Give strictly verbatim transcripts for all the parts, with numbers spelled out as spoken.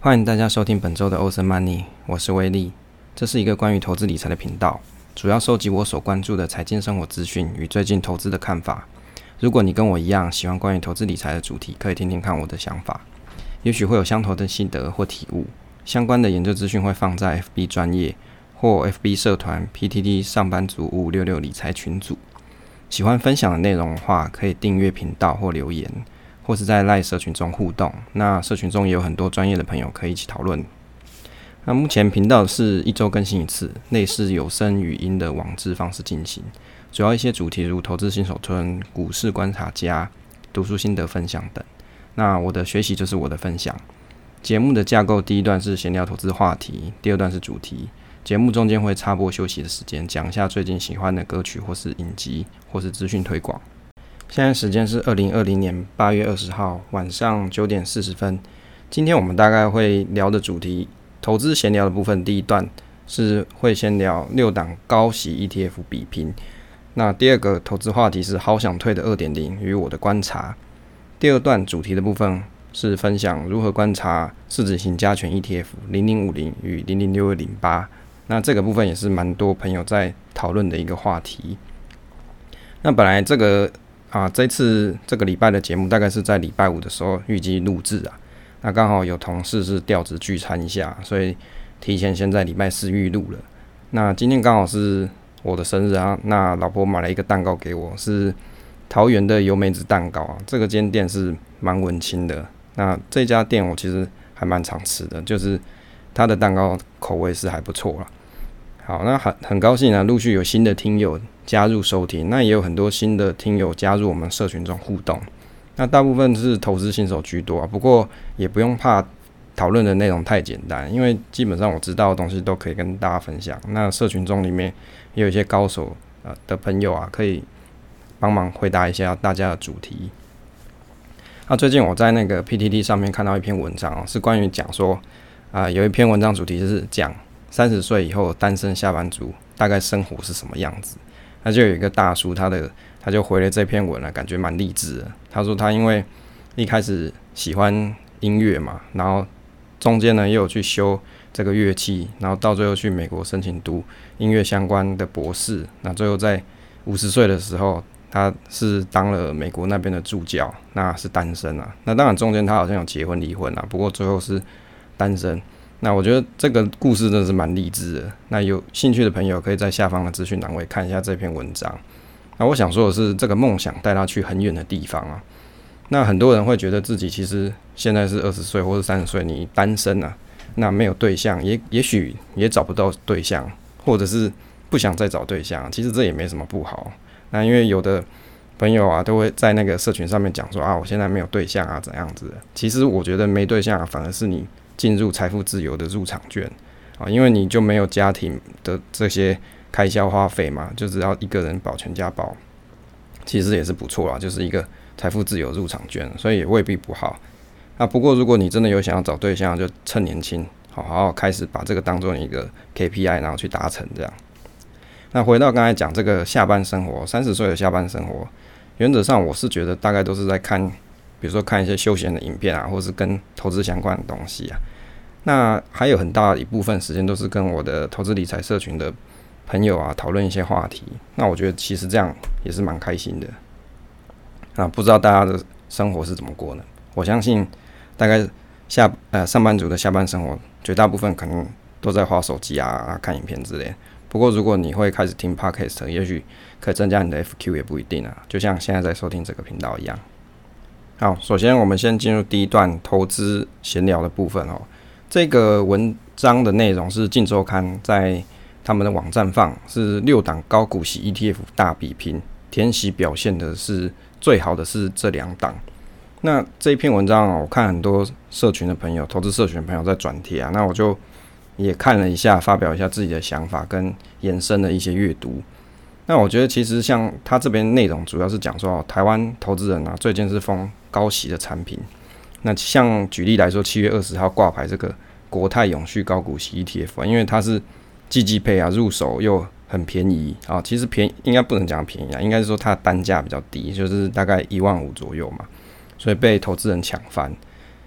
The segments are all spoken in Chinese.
欢迎大家收听本周的 Awesome Money， 我是威利。这是一个关于投资理财的频道，主要收集我所关注的财经生活资讯与最近投资的看法。如果你跟我一样喜欢关于投资理财的主题，可以听听看我的想法，也许会有相同的心得或体悟。相关的研究资讯会放在 F B 专页或 F B 社团 P T T 上班族五五六六理财群组。喜欢分享的内容的话，可以订阅频道或留言，或是在 LINE 社群中互动。那社群中也有很多专业的朋友可以一起讨论。那目前频道是一周更新一次，类似有声语音的网志方式进行，主要一些主题如投资新手村、股市观察家、读书心得分享等。那我的学习就是我的分享。节目的架构，第一段是闲聊投资话题，第二段是主题。节目中间会插播休息的时间，讲一下最近喜欢的歌曲或是影集或是资讯推广。现在时间是二零二零年八月二十号晚上九点四十分。今天我们大概会聊的主题，投资闲聊的部分，第一段是会先聊六档高息 E T F 比拼。那第二个投资话题是好想退的 二点零 与我的观察。第二段主题的部分是分享如何观察市值型加权 E T F 零零五零与零零六二零八。那这个部分也是蛮多朋友在讨论的一个话题。那本来这个啊，这次这个礼拜的节目大概是在礼拜五的时候预计录制啊。那刚好有同事是调职聚餐一下，所以提前先在礼拜四预录了。那今天刚好是我的生日啊，那老婆买了一个蛋糕给我，是桃园的油梅子蛋糕啊。这个间店是蛮文青的。那这家店我其实还蛮常吃的，就是它的蛋糕口味是还不错啦。好，那很很高兴啊，陆续有新的听友加入收听，那也有很多新的听友加入我们社群中互动。那大部分是投资新手居多啊，不过也不用怕讨论的内容太简单，因为基本上我知道的东西都可以跟大家分享。那社群中里面也有一些高手呃的朋友啊，可以帮忙回答一下大家的主题。那最近我在那个 P T T 上面看到一篇文章哦，是关于讲说啊、呃，有一篇文章主题是讲三十岁以后单身下班族大概生活是什么样子。那就有一个大叔，他的他就回了这篇文了，感觉蛮励志的。他说他因为一开始喜欢音乐嘛，然后中间呢也有去修这个乐器，然后到最后去美国申请读音乐相关的博士。那最后在五十岁的时候，他是当了美国那边的助教，那是单身啊。那当然中间他好像有结婚离婚啊，不过最后是单身。那我觉得这个故事真的是蛮励志的。那有兴趣的朋友可以在下方的资讯栏位看一下这篇文章。那我想说的是，这个梦想带他去很远的地方啊。那很多人会觉得自己其实现在是二十岁或是三十岁，你单身啊，那没有对象，也也许也找不到对象，或者是不想再找对象。其实这也没什么不好。那因为有的朋友啊，都会在那个社群上面讲说啊，我现在没有对象啊，怎样子的。其实我觉得没对象啊，反而是你进入财富自由的入场券啊，因为你就没有家庭的这些开销花费嘛，就只要一个人保全家保，其实也是不错啦，就是一个财富自由入场券，所以也未必不好。那不过如果你真的有想要找对象，就趁年轻，好好开始把这个当做一个 K P I， 然后去达成这样。那回到刚才讲这个下班生活，三十岁的下班生活，原则上我是觉得大概都是在看，比如说看一些休闲的影片啊，或是跟投资相关的东西啊。那还有很大一部分时间都是跟我的投资理财社群的朋友啊讨论一些话题。那我觉得其实这样也是蛮开心的。那不知道大家的生活是怎么过呢？我相信大概下呃上班族的下班生活，绝大部分可能都在滑手机啊、看影片之类的。不过如果你会开始听 Podcast， 也许可以增加你的 F Q， 也不一定啊。就像现在在收听这个频道一样。好，首先我们先进入第一段投资闲聊的部分哦。这个文章的内容是镜周刊在他们的网站放，是六档高股息 E T F 大比拼，填息表现的是最好的是这两档。那这一篇文章啊，我看很多社群的朋友、投资社群的朋友在转贴啊，那我就也看了一下，发表一下自己的想法跟延伸的一些阅读。那我觉得其实像他这边内容主要是讲说，台湾投资人啊最近是疯高息的产品。那像举例来说，七月二十号挂牌这个国泰永续高股息 E T F， 因为它是季季配啊，入手又很便宜啊。其实便宜应该不能讲便宜啊，应该是说它的单价比较低，就是大概一万五左右嘛，所以被投资人抢翻。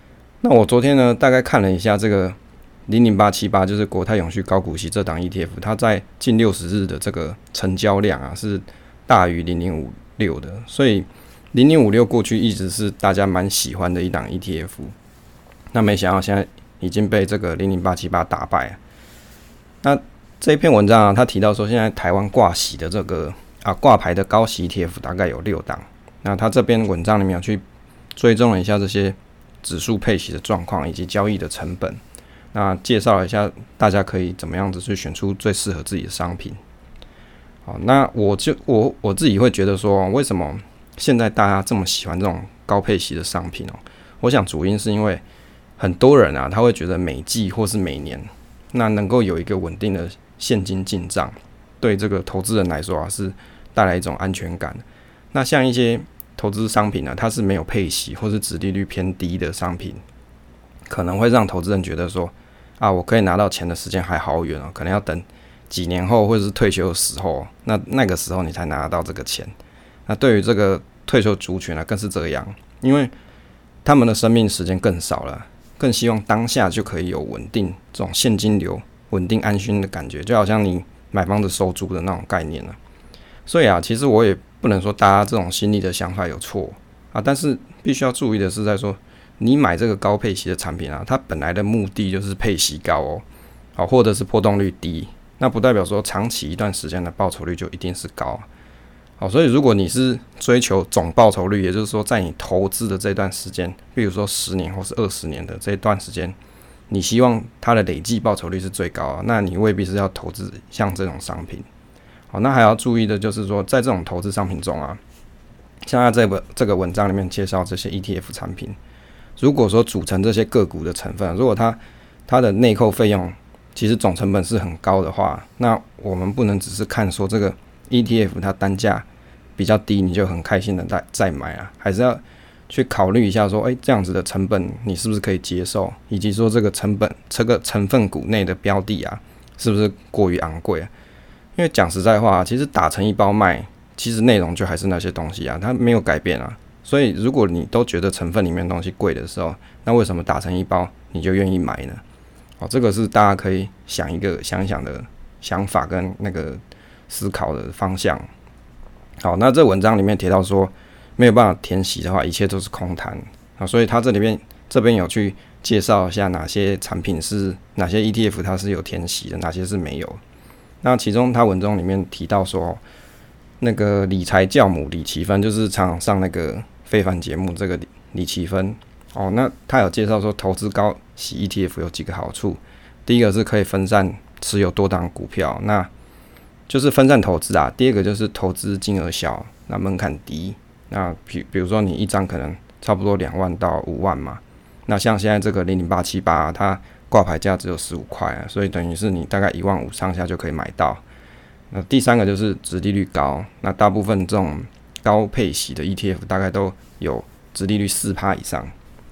那我昨天呢，大概看了一下这个零零八七八，就是国泰永续高股息这档 E T F， 它在近六十日的这个成交量啊是大于零零五六的，所以零零五六过去一直是大家蛮喜欢的一档 E T F。那没想到现在已经被这个零零八七八打败了。那这一篇文章啊，他提到说，现在台湾挂息的这个啊挂牌的高息 E T F 大概有六档。那他这篇文章里面有去追踪了一下这些指数配息的状况以及交易的成本，那介绍了一下大家可以怎么样子去选出最适合自己的商品。好，那我就我我自己会觉得说，为什么现在大家这么喜欢这种高配息的商品哦？我想主因是因为很多人啊，他会觉得每季或是每年，那能够有一个稳定的现金进账，对这个投资人来说啊，是带来一种安全感。那像一些投资商品呢、啊，它是没有配息或是殖利率偏低的商品，可能会让投资人觉得说，啊，我可以拿到钱的时间还好远哦，可能要等几年后或者是退休的时候，那那个时候你才拿得到这个钱。那对于这个退休族群呢、啊，更是这样，因为他们的生命时间更少了，更希望当下就可以有稳定这种现金流、稳定安心的感觉，就好像你买房子收租的那种概念了。所以啊，其实我也不能说大家这种心理的想法有错啊，但是必须要注意的是，在说你买这个高配息的产品啊，它本来的目的就是配息高哦，好，或者是波动率低，那不代表说长期一段时间的报酬率就一定是高。好，所以如果你是追求总报酬率，也就是说在你投资的这段时间，比如说十年或是二十年的这段时间，你希望它的累计报酬率是最高的，那你未必是要投资像这种商品。好，那还要注意的就是说，在这种投资商品中啊，像在这个这个文章里面介绍这些 E T F 产品，如果说组成这些个股的成分，如果它它的内扣费用其实总成本是很高的话，那我们不能只是看说这个 E T F 它单价比较低，你就很开心的再再买啊，还是要去考虑一下说，哎、欸，这样子的成本你是不是可以接受，以及说这个成本这个成分股内的标的啊，是不是过于昂贵啊？因为讲实在话、啊，其实打成一包卖，其实内容就还是那些东西啊，它没有改变啊。所以如果你都觉得成分里面的东西贵的时候，那为什么打成一包你就愿意买呢？哦，这个是大家可以想一个想一想的想法跟那个思考的方向。好，那这文章里面提到说，没有办法填息的话，一切都是空谈啊。所以他这里面这边有去介绍一下哪些产品是哪些 E T F 它是有填息的，哪些是没有。那其中他文中里面提到说，那个理财教母李奇芬，就是常常上那个非凡节目这个李奇芬哦，那他有介绍说，投资高息 E T F 有几个好处。第一个是可以分散持有多档股票，那就是分散投资啊。第二个就是投资金额小，那门槛低。那比比如说你一张可能差不多两万到五万嘛，那像现在这个零零八七八，它挂牌价只有十五块啊，所以等于是你大概一万五上下就可以买到。那第三个就是殖利率高，那大部分这种高配息的 E T F 大概都有殖利率 百分之四 以上。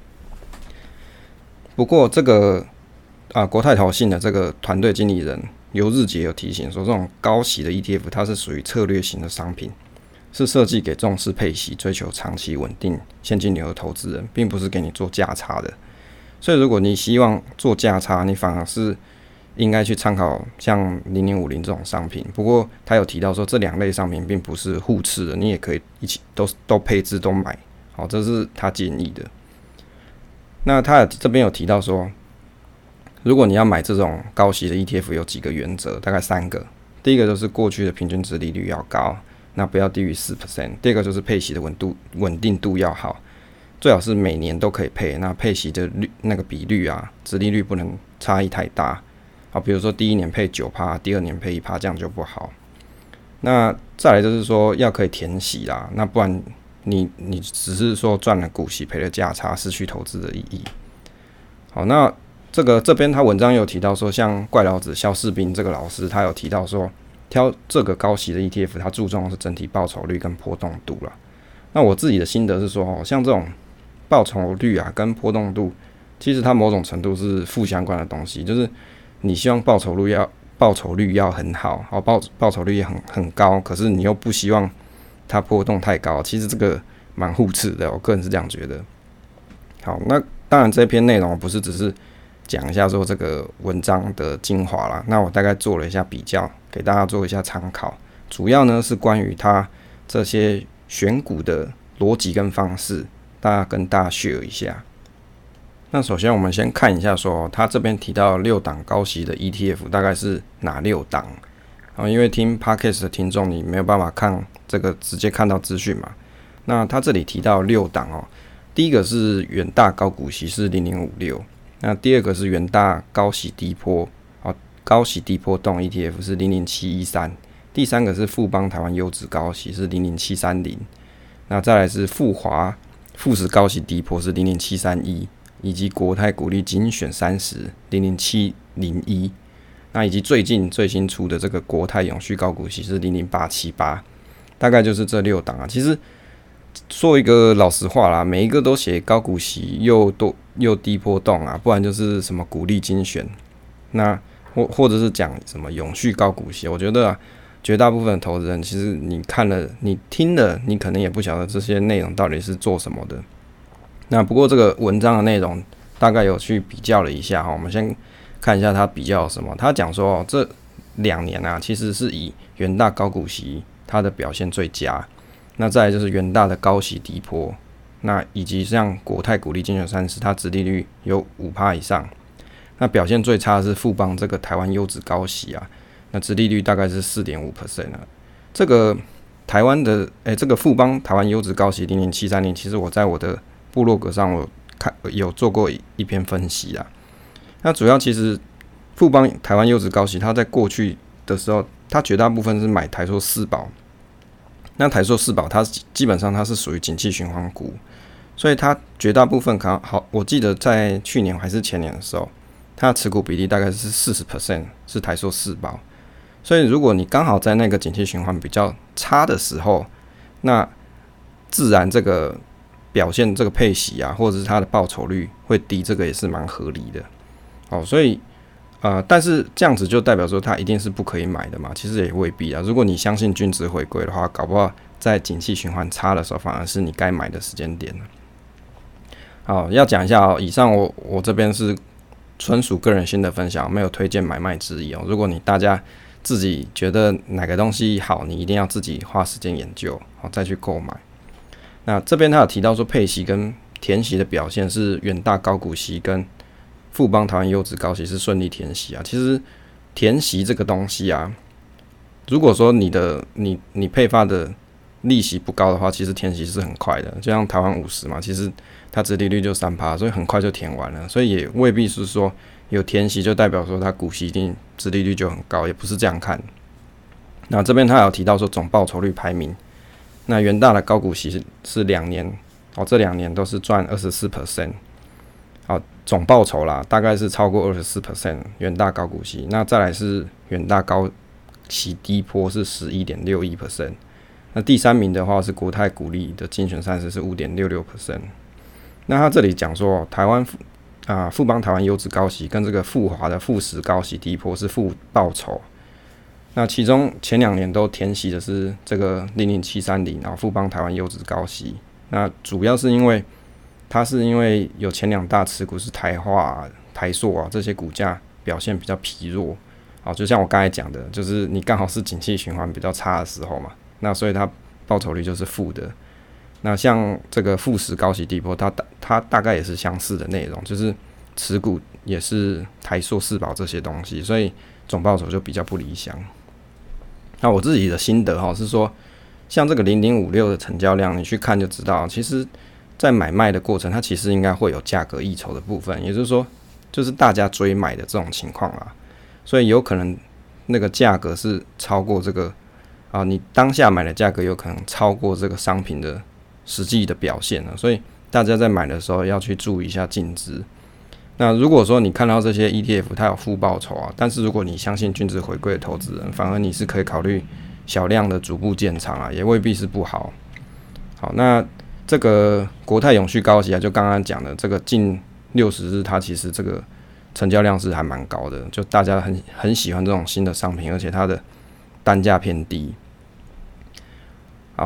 不过这个啊，国泰投信的这个团队经理人刘日杰有提醒说，这种高息的 E T F 它是属于策略型的商品，是设计给重视配息、追求长期稳定现金流的投资人，并不是给你做价差的。所以如果你希望做价差，你反而是应该去参考像零零五零这种商品。不过他有提到说，这两类商品并不是互斥的，你也可以一起都都配置都买。好，这是他建议的。那他这边有提到说，如果你要买这种高息的 E T F， 有几个原则，大概三个。第一个就是过去的平均殖利率要高，那不要低于 百分之四。第二个就是配息的稳度稳定度要好，最好是每年都可以配。那配息的率那个比率啊，殖利率不能差异太大。好，比如说第一年配 百分之九， 第二年配 百分之一， 这样就不好。那再来就是说要可以填息啦，那不然你你只是说赚了股息赔了价差，失去投资的意义。好，那这个这边他文章有提到说，像怪老子肖士兵这个老师，他有提到说，挑这个高息的 E T F， 他注重的是整体报酬率跟波动度啦。那我自己的心得是说，像这种报酬率啊跟波动度，其实它某种程度是负相关的东西，就是你希望报酬率要报酬率要很好，好报报酬率也很很高，可是你又不希望它波动太高，其实这个蛮互斥的，我个人是这样觉得。好，那当然这篇内容不是只是讲一下说这个文章的精华啦，那我大概做了一下比较，给大家做一下参考。主要呢是关于它这些选股的逻辑跟方式，大家跟大家 share 一下。那首先我们先看一下说，他这边提到六档高息的 E T F 大概是哪六档？啊，因为听 Podcast 的听众你没有办法看这个直接看到资讯嘛。那他这里提到六档哦，第一个是元大高股息是零零五六，那第二个是元大高息低波，哦，高息低波动 E T F 是零零七一三，第三个是富邦台湾优质高息是零零七三零，那再来是富华富时高息低波是零零七三一。以及国泰股利精选三十零零七零一，那以及最近最新出的这个国泰永续高股息是零零八七八，大概就是这六档啊。其实说一个老实话啦，每一个都写高股息又多又低波动啊，不然就是什么股利精选，那或或者是讲什么永续高股息。我觉得啊，绝大部分的投资人其实你看了你听了，你可能也不晓得这些内容到底是做什么的。那不过这个文章的内容大概有去比较了一下，我们先看一下它比较什么。他讲说这两年啊，其实是以元大高股息它的表现最佳，那再来就是元大的高息低波，那以及像国泰股利精选三十，它殖利率有 百分之五 以上。那表现最差的是富邦这个台湾优质高息啊，那殖利率大概是 百分之四点五 啊。这个台湾的诶，这个富邦台湾优质高息零零七三零，其实我在我的部落格上我看有做过一篇分析啊，那主要其实富邦台湾优质高息，它在过去的时候，它绝大部分是买台塑四宝，那台塑四宝它基本上它是属于景气循环股，所以它绝大部分可能好，我记得在去年还是前年的时候，它的持股比例大概是 百分之四十 是台塑四宝，所以如果你刚好在那个景气循环比较差的时候，那自然这个表现这个配息啊，或者是它的报酬率会低，这个也是蛮合理的。哦，所以呃，但是这样子就代表说它一定是不可以买的嘛？其实也未必啊。如果你相信均值回归的话，搞不好在景气循环差的时候，反而是你该买的时间点。好，要讲一下哦，以上我我这边是纯属个人心得分享，没有推荐买卖之意哦。如果你大家自己觉得哪个东西好，你一定要自己花时间研究，好再去购买。那这边他有提到说，配息跟填息的表现是元大高股息跟富邦台湾优质高息是顺利填息啊。其实填息这个东西啊，如果说你的你你配发的利息不高的话，其实填息是很快的。就像台湾五十嘛，其实它殖利率就 百分之三， 所以很快就填完了。所以也未必是说有填息就代表说它股息一定殖利率就很高，也不是这样看。那这边他有提到说总报酬率排名。那元大的高股息是两年，哦，这两年都是赚 百分之二十四， 好，总报酬啦，大概是超过 百分之二十四， 元大高股息。那再来是元大高息低波是 百分之十一点六一， 那第三名的话是国泰股利的精选三十是 百分之五点六六。那他这里讲说，台湾啊富邦台湾优质高息跟这个富华的富时高息低波是负报酬。那其中前两年都填息的是这个零零七三零，然后富邦台湾优质高息。那主要是因为它是因为有前两大持股是台化、啊、台塑啊这些股价表现比较疲弱，好，就像我刚才讲的，就是你刚好是景气循环比较差的时候嘛，那所以它报酬率就是负的。那像这个富时高息低波，它它大概也是相似的内容，就是持股也是台塑、四宝这些东西，所以总报酬就比较不理想。那我自己的心得哈是说，像这个零零五六的成交量，你去看就知道，其实在买卖的过程，它其实应该会有价格溢酬的部分，也就是说，就是大家追买的这种情况啦，所以有可能那个价格是超过这个啊，你当下买的价格有可能超过这个商品的实际的表现了，所以大家在买的时候要去注意一下净值。那如果说你看到这些 E T F 它有负报酬啊，但是如果你相信均值回归的投资人，反而你是可以考虑小量的逐步建仓啊，也未必是不好。好，那这个国泰永续高息啊，就刚刚讲的这个近六十日，它其实这个成交量是还蛮高的，就大家很很喜欢这种新的商品，而且它的单价偏低。好，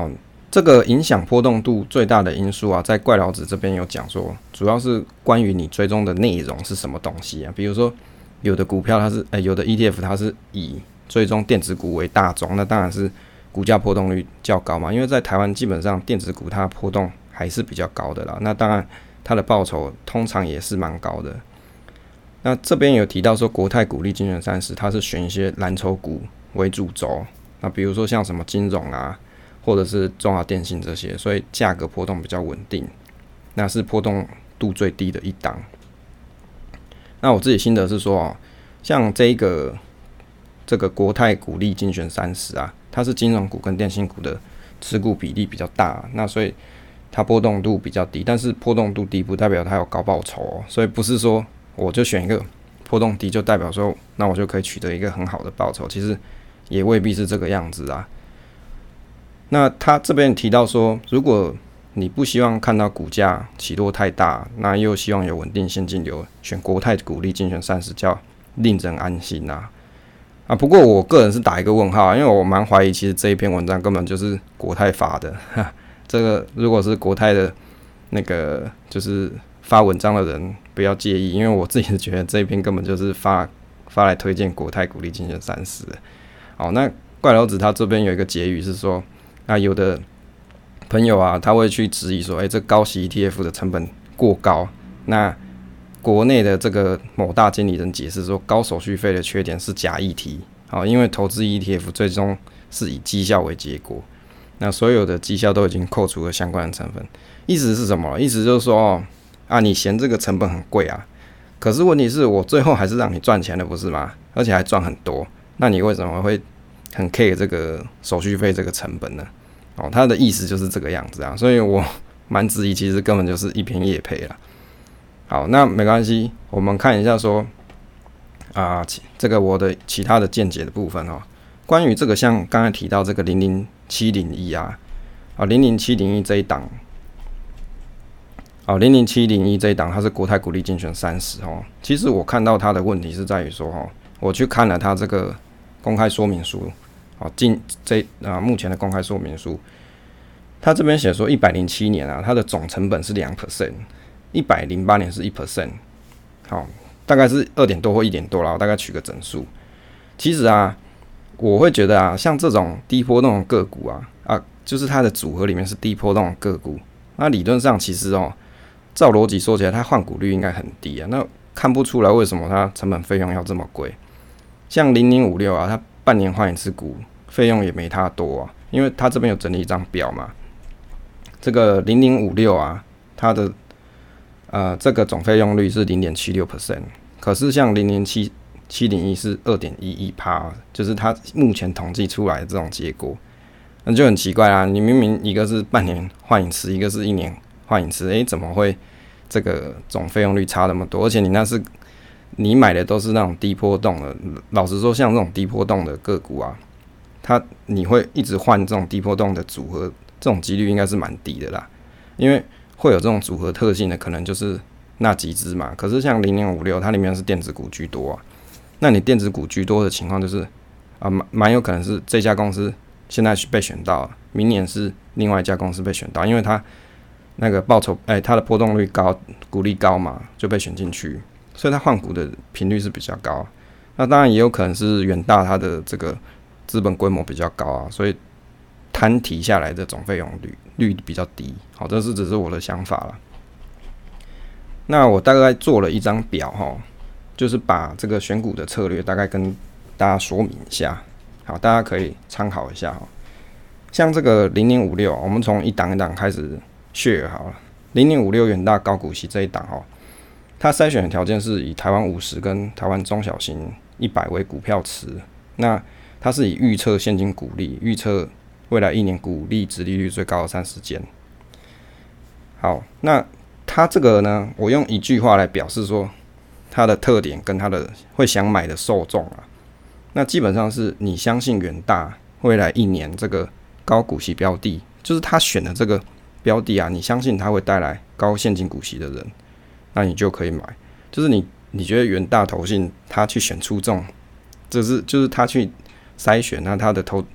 这个影响波动度最大的因素啊，在怪老子这边有讲说，主要是关于你追踪的内容是什么东西啊。比如说，有的股票它是，欸、有的 E T F 它是以追踪电子股为大宗，那当然是股价波动率较高嘛。因为在台湾基本上电子股它的波动还是比较高的啦，那当然它的报酬通常也是蛮高的。那这边有提到说，国泰股利精选三十，它是选一些蓝筹股为主轴，那比如说像什么金融啊，或者是中华电信这些，所以价格波动比较稳定，那是波动度最低的一档。那我自己心得是说哦，像这个这个国泰股利精选三十啊，它是金融股跟电信股的持股比例比较大，那所以它波动度比较低，但是波动度低不代表它有高报酬哦，所以不是说我就选一个波动低就代表说那我就可以取得一个很好的报酬，其实也未必是这个样子啊。那他这边提到说，如果你不希望看到股价起落太大，那又希望有稳定现金流，选国泰股利精选三十叫令人安心啊。啊，不过我个人是打一个问号啊，因为我蛮怀疑其实这一篇文章根本就是国泰发的。这个如果是国泰的那个就是发文章的人不要介意，因为我自己是觉得这一篇根本就是发发来推荐国泰股利精选三十。好，那怪老子他这边有一个结语是说，那有的朋友啊，他会去质疑说，哎、欸，这高息 E T F 的成本过高。那国内的这个某大经理人解释说，高手续费的缺点是假议题，好，因为投资 E T F 最终是以绩效为结果，那所有的绩效都已经扣除了相关的成分。意思是什么？意思就是说，哦，啊，你嫌这个成本很贵啊，可是问题是我最后还是让你赚钱的，不是吗？而且还赚很多，那你为什么会很 care 这个手续费这个成本呢？哦，他的意思就是这个样子啊，所以我蛮质疑，其实根本就是一篇业配啦。好，那没关系，我们看一下说啊，这个我的其他的见解的部分哦。关于这个，像刚才提到这个零零七零一啊，啊零零七零一这一档。哦，零零七零一这一档它是国泰股利精选三十哦。其实我看到它的问题是在于说哦，我去看了它这个公开说明书，哦，进这啊目前的公开说明书，它这边写说一百零七年啊，它的总成本是两 percent， 一百零八年是一 percent， 好，大概是二点多或一点多啦，我大概取个整数。其实啊，我会觉得啊，像这种低波动的个股啊啊，就是它的组合里面是低波动的个股，那理论上其实哦。照逻辑说起来，它换股率应该很低啊，那看不出来为什么它成本费用要这么贵。像零零五六啊，它半年换一次股，费用也没它多啊，因为它这边有整理一张表嘛。这个零零五六啊，它的呃这个总费用率是 百分之零点七六， 可是像零零七七零一是 百分之二点一一， 就是它目前统计出来的这种结果，那就很奇怪啦。你明明一个是半年换一次，一个是一年换一次，诶、欸，怎么会这个总费用率差那么多？而且你那是你买的都是那种低波动的，老实说，像这种低波动的个股啊，它你会一直换这种低波动的组合，这种几率应该是蛮低的啦。因为会有这种组合特性的，可能就是那几只嘛。可是像零零五六，它里面是电子股居多啊。那你电子股居多的情况，就是啊，蛮蛮有可能是这家公司现在被选到，明年是另外一家公司被选到，因为它那个报酬，哎、欸，它的波动率高，股利高嘛，就被选进去，所以它换股的频率是比较高。那当然也有可能是远大它的这个资本规模比较高啊，所以摊提下来的总费用率率比较低。好，这是只是我的想法啦。那我大概做了一张表哈，就是把这个选股的策略大概跟大家说明一下，好，大家可以参考一下哈。像这个零零五六，我们从一档一档开始share好了。零零五六远大高股息这一档哦，它筛选的条件是以台湾五十跟台湾中小型一百为股票池，那它是以预测现金股利，预测未来一年股利殖利率最高的三十间。好，那它这个呢，我用一句话来表示说它的特点跟它的会想买的受众啊，那基本上是你相信远大未来一年这个高股息标的，就是他选的这个标的啊，你相信它会带来高现金股息的人，那你就可以买。就是你你觉得元大投信他去选出这种，就是就是他去筛选，那他的投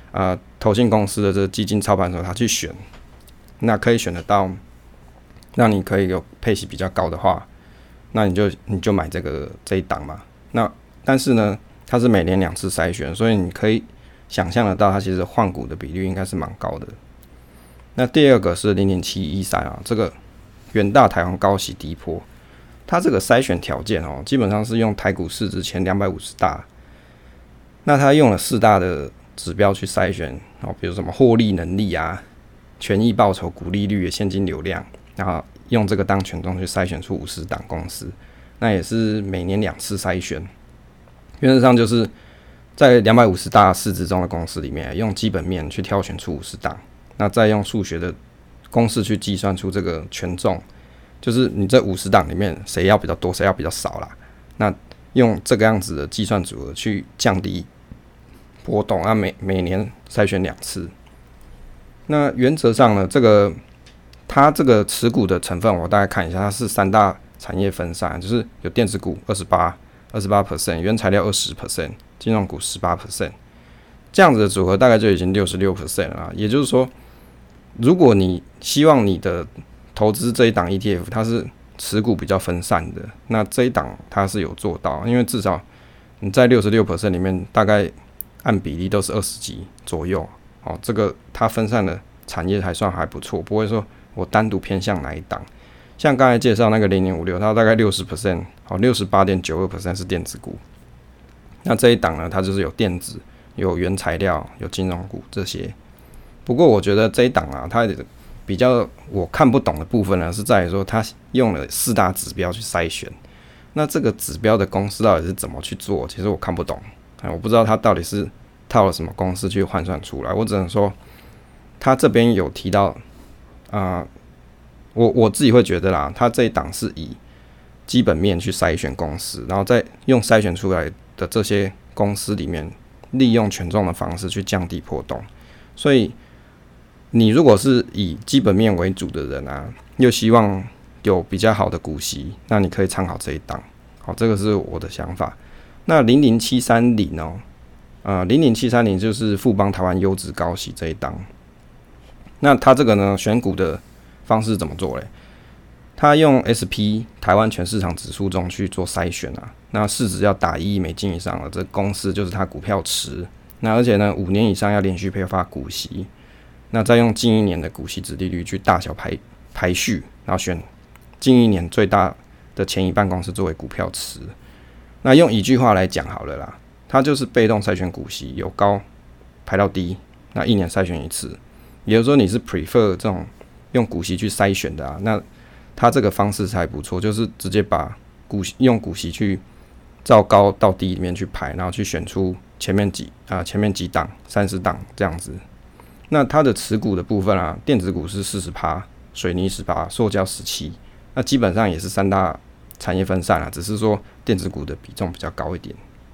呃投信公司的这个基金操盘手他去选，那可以选得到，让你可以有配息比较高的话，那你就你就买这个这一档嘛。那但是呢，它是每年两次筛选，所以你可以想象得到，它其实换股的比率应该是蛮高的。那第二个是零零七一三啊，这个元大台湾高息低波，它这个筛选条件哦，基本上是用台股市值前两百五十大，那它用了四大的指标去筛选哦，比如什么获利能力啊、权益报酬、股利率、现金流量，然后用这个当权重去筛选出五十档公司，那也是每年两次筛选，原则上就是在两百五十大市值中的公司里面，用基本面去挑选出五十档。那再用数学的公式去计算出这个权重，就是你这五十档里面谁要比较多，谁要比较少啦。那用这个样子的计算组合去降低波动，那每每年筛选两次。那原则上呢，这个它这个持股的成分，我大概看一下，它是三大产业分散，就是有电子股二十八、二十八 percent， 原材料二十 percent， 金融股十八 percent， 这样子的组合大概就已经六十六 percent 了啊。也就是说，如果你希望你的投资这一档 E T F 它是持股比较分散的，那这一档它是有做到，因为至少你在 百分之六十六 里面大概按比例都是二十几左右，哦，这个它分散的产业还算还不错，不会说我单独偏向哪一档。像刚才介绍那个零零五六，它大概 百分之六十 百分之六十八点九二 是电子股，那这一档呢，它就是有电子、有原材料、有金融股这些。不过我觉得这一档啊，它比较我看不懂的部分呢，是在于说它用了四大指标去筛选。那这个指标的公司到底是怎么去做？其实我看不懂，我不知道它到底是套了什么公式去换算出来。我只能说，它这边有提到，啊、呃，我我自己会觉得啦，它这一档是以基本面去筛选公司，然后再用筛选出来的这些公司里面，利用权重的方式去降低波动，所以。你如果是以基本面为主的人啊，又希望有比较好的股息，那你可以参考这一档。好，这个是我的想法。那零零七三零哦，呃，零零七三零就是富邦台湾优质高息这一档。那它这个呢，选股的方式怎么做嘞？它用 S P 台湾全市场指数中去做筛选啊。那市值要打一亿美金以上的这公司就是它股票池。那而且呢，五年以上要连续配发股息。那再用近一年的股息殖利率去大小排排序，然后选近一年最大的前一半公司作为股票池。那用一句话来讲好了啦，它就是被动筛选股息，由高排到低，那一年筛选一次。也就是说你是 prefer 这种用股息去筛选的啊，那它这个方式才不错，就是直接把股息用股息去照高到低里面去排，然后去选出前面几啊、呃、前面几档三十档这样子。那它的持股的部分啊，电子股是 百分之四十， 水泥 百分之十八， 塑胶 百分之十七， 那基本上也是三大产业分散啊，只是说电子股的比重比较高一点。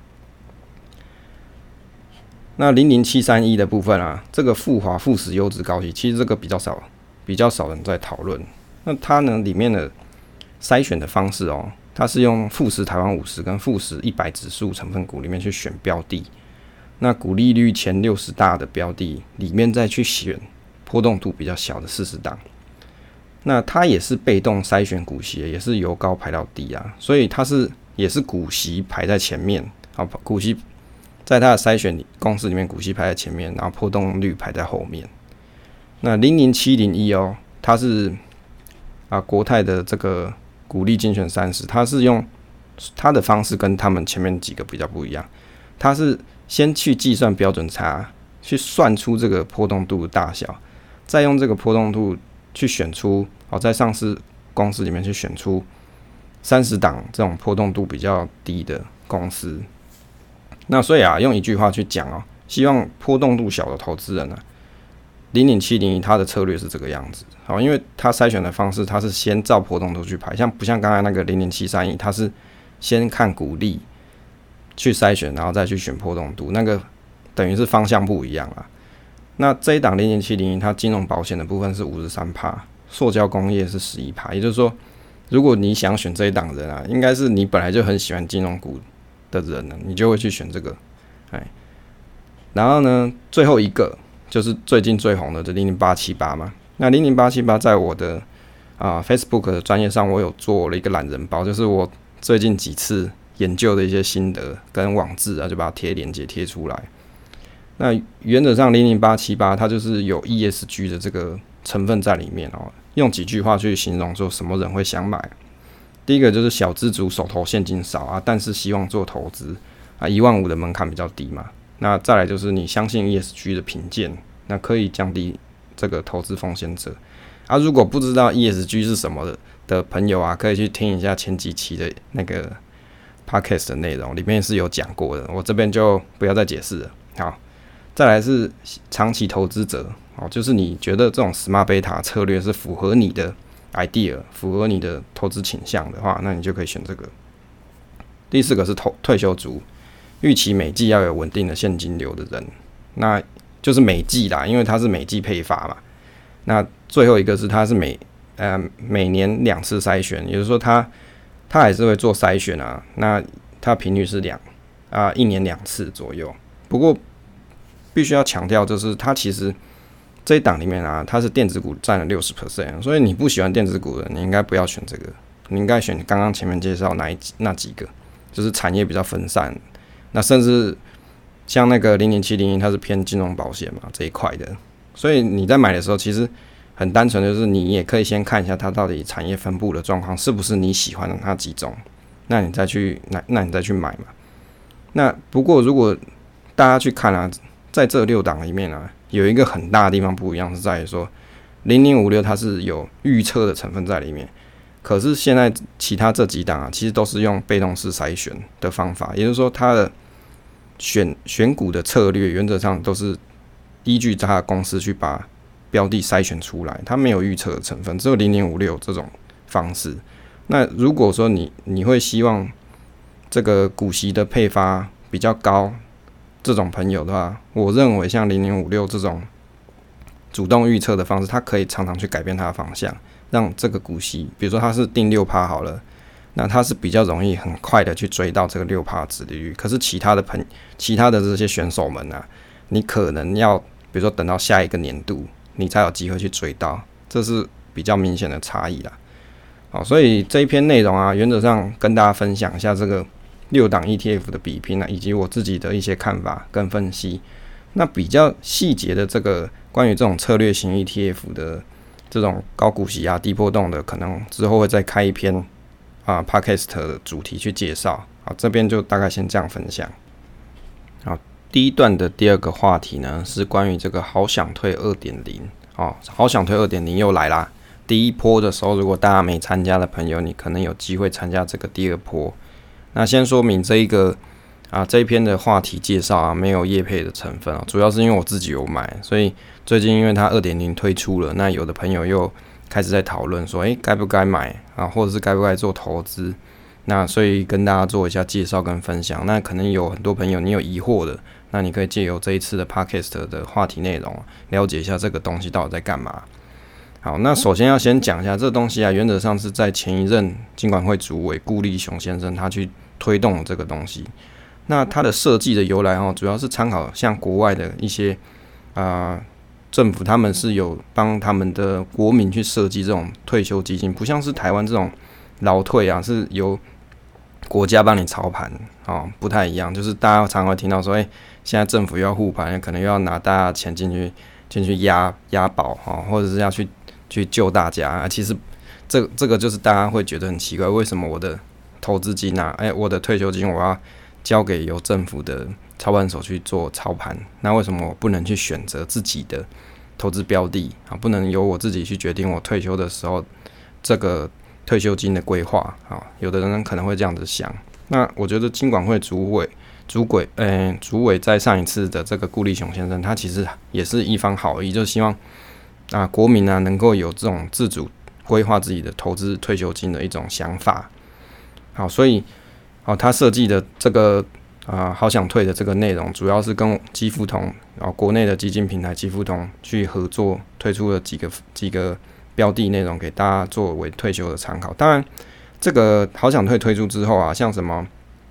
那零零七三一的部分啊，这个富华富时优质高息，其实这个比较少，比较少人在讨论。那它呢里面的筛选的方式哦，它是用富时台湾五十跟富时一百指数成分股里面去选标的。那股利率前六十大的标的里面再去选波动度比较小的四十档，那它也是被动筛选股息，也是由高排到低啊，所以它是也是股息排在前面，好，股息在它的筛选公式里面股息排在前面，然后波动率排在后面。那零零七零一哦，它是啊国泰的这个股利精选三十，它是用它的方式跟他们前面几个比较不一样，它是先去计算标准差，去算出这个波动度的大小，再用这个波动度去选出，哦，在上市公司里面去选出三十档这种波动度比较低的公司。那所以啊，用一句话去讲哦，希望波动度小的投资人啊，零零七零一它的策略是这个样子，好，因为它筛选的方式，它是先照波动度去排，像不像刚才那个零零七三一，它是先看股利。去筛选，然后再去选波动度，那个等于是方向不一样啦。那这一档零零七零一，它金融保险的部分是 百分之五十三， 塑胶工业是 百分之十一， 也就是说，如果你想选这一档人啊，应该是你本来就很喜欢金融股的人呢，你就会去选这个。哎， 然后呢，最后一个就是最近最红的这零零八七八嘛。那零零八七八在我的啊、呃、Facebook 的专页上，我有做了一个懒人包，就是我最近几次研究的一些心得跟网志啊，就把它贴链接贴出来。那原则上零零八七八它就是有 E S G 的这个成分在里面哦。用几句话去形容说什么人会想买。第一个就是小资族手头现金少啊，但是希望做投资啊，一万五的门槛比较低嘛。那再来就是你相信 E S G 的评鉴，那可以降低这个投资风险者啊。如果不知道 E S G 是什么的的朋友啊，可以去听一下前几期的那个 Podcast 的内容，里面是有讲过的，我这边就不要再解释了。好，再来是长期投资者哦，就是你觉得这种 Smart Beta 策略是符合你的 idea， 符合你的投资倾向的话，那你就可以选这个。第四个是投退休族，预期每季要有稳定的现金流的人，那就是每季啦，因为它是每季配发嘛。那最后一个是它是每呃每年两次筛选，也就是说它它还是会做筛选啊。那它频率是两啊一年两次左右。不过必须要强调，就是它其实这一档里面啊，它是电子股占了 百分之六十， 所以你不喜欢电子股的，你应该不要选这个，你应该选刚刚前面介绍那一那几个，就是产业比较分散。那甚至像那个零零七零一，它是偏金融保险嘛这一块的，所以你在买的时候，其实很单纯的就是你也可以先看一下它到底产业分布的状况是不是你喜欢的那几种，那你再去那那你再去买嘛。那不过如果大家去看啊，在这六档里面啊，有一个很大的地方不一样，是在于说零零五六它是有预测的成分在里面，可是现在其他这几档啊，其实都是用被动式筛选的方法，也就是说它的选选股的策略原则上都是依据它的公司去把标的筛选出来，它没有预测的成分，只有零零五六这种方式。那如果说你你会希望这个股息的配发比较高，这种朋友的话，我认为像零零五六这种主动预测的方式，它可以常常去改变它的方向，让这个股息，比如说它是定 百分之六 好了，那它是比较容易很快的去追到这个 百分之六 的殖利率。可是其他的朋其他的这些选手们啊，你可能要比如说等到下一个年度，你才有机会去追到，这是比较明显的差异啦。好，所以这一篇内容啊，原则上跟大家分享一下这个六档 E T F 的比拼啊，以及我自己的一些看法跟分析。那比较细节的这个关于这种策略型 E T F 的这种高股息啊、低波动的，可能之后会再开一篇啊 Podcast 的主题去介绍。好，这边就大概先这样分享。好，第一段的第二个话题呢，是关于这个好想退 二点零。哦，好想退 二点零 又来啦。第一波的时候，如果大家没参加的朋友，你可能有机会参加这个第二波。那先说明这一个啊这一篇的话题介绍啊，没有业配的成分啊，主要是因为我自己有买，所以最近因为它 二点零 推出了，那有的朋友又开始在讨论说，诶，该不该买啊，或者是该不该做投资？那所以跟大家做一下介绍跟分享。那可能有很多朋友你有疑惑的，那你可以借由这一次的 Podcast 的话题内容，了解一下这个东西到底在干嘛。好，那首先要先讲一下这个东西啊，原则上是在前一任金管会主委顾立雄先生他去推动这个东西。那它的设计的由来哦，主要是参考像国外的一些啊、呃、政府，他们是有帮他们的国民去设计这种退休基金，不像是台湾这种劳退啊，是由国家帮你操盘哦，不太一样。就是大家常常会听到说，哎、欸，现在政府又要护盘，可能又要拿大家钱进去进去押押宝哦，或者是要去去救大家啊。其实这这个就是大家会觉得很奇怪，为什么我的投资金啊，哎、欸，我的退休金我要交给由政府的操盘手去做操盘，那为什么我不能去选择自己的投资标的啊？不能由我自己去决定我退休的时候这个退休金的规划啊？有的人可能会这样子想。那我觉得金管会主委主委呃主委在上一次的这个顾立雄先生，他其实也是一番好意，就是希望啊国民啊能够有这种自主规划自己的投资退休金的一种想法。好，所以哦，他设计的这个啊、呃，好想退的这个内容，主要是跟基富通啊、哦，国内的基金平台基富通去合作，推出了几个几个标的内容给大家作为退休的参考。当然，这个好想退推出之后啊，像什么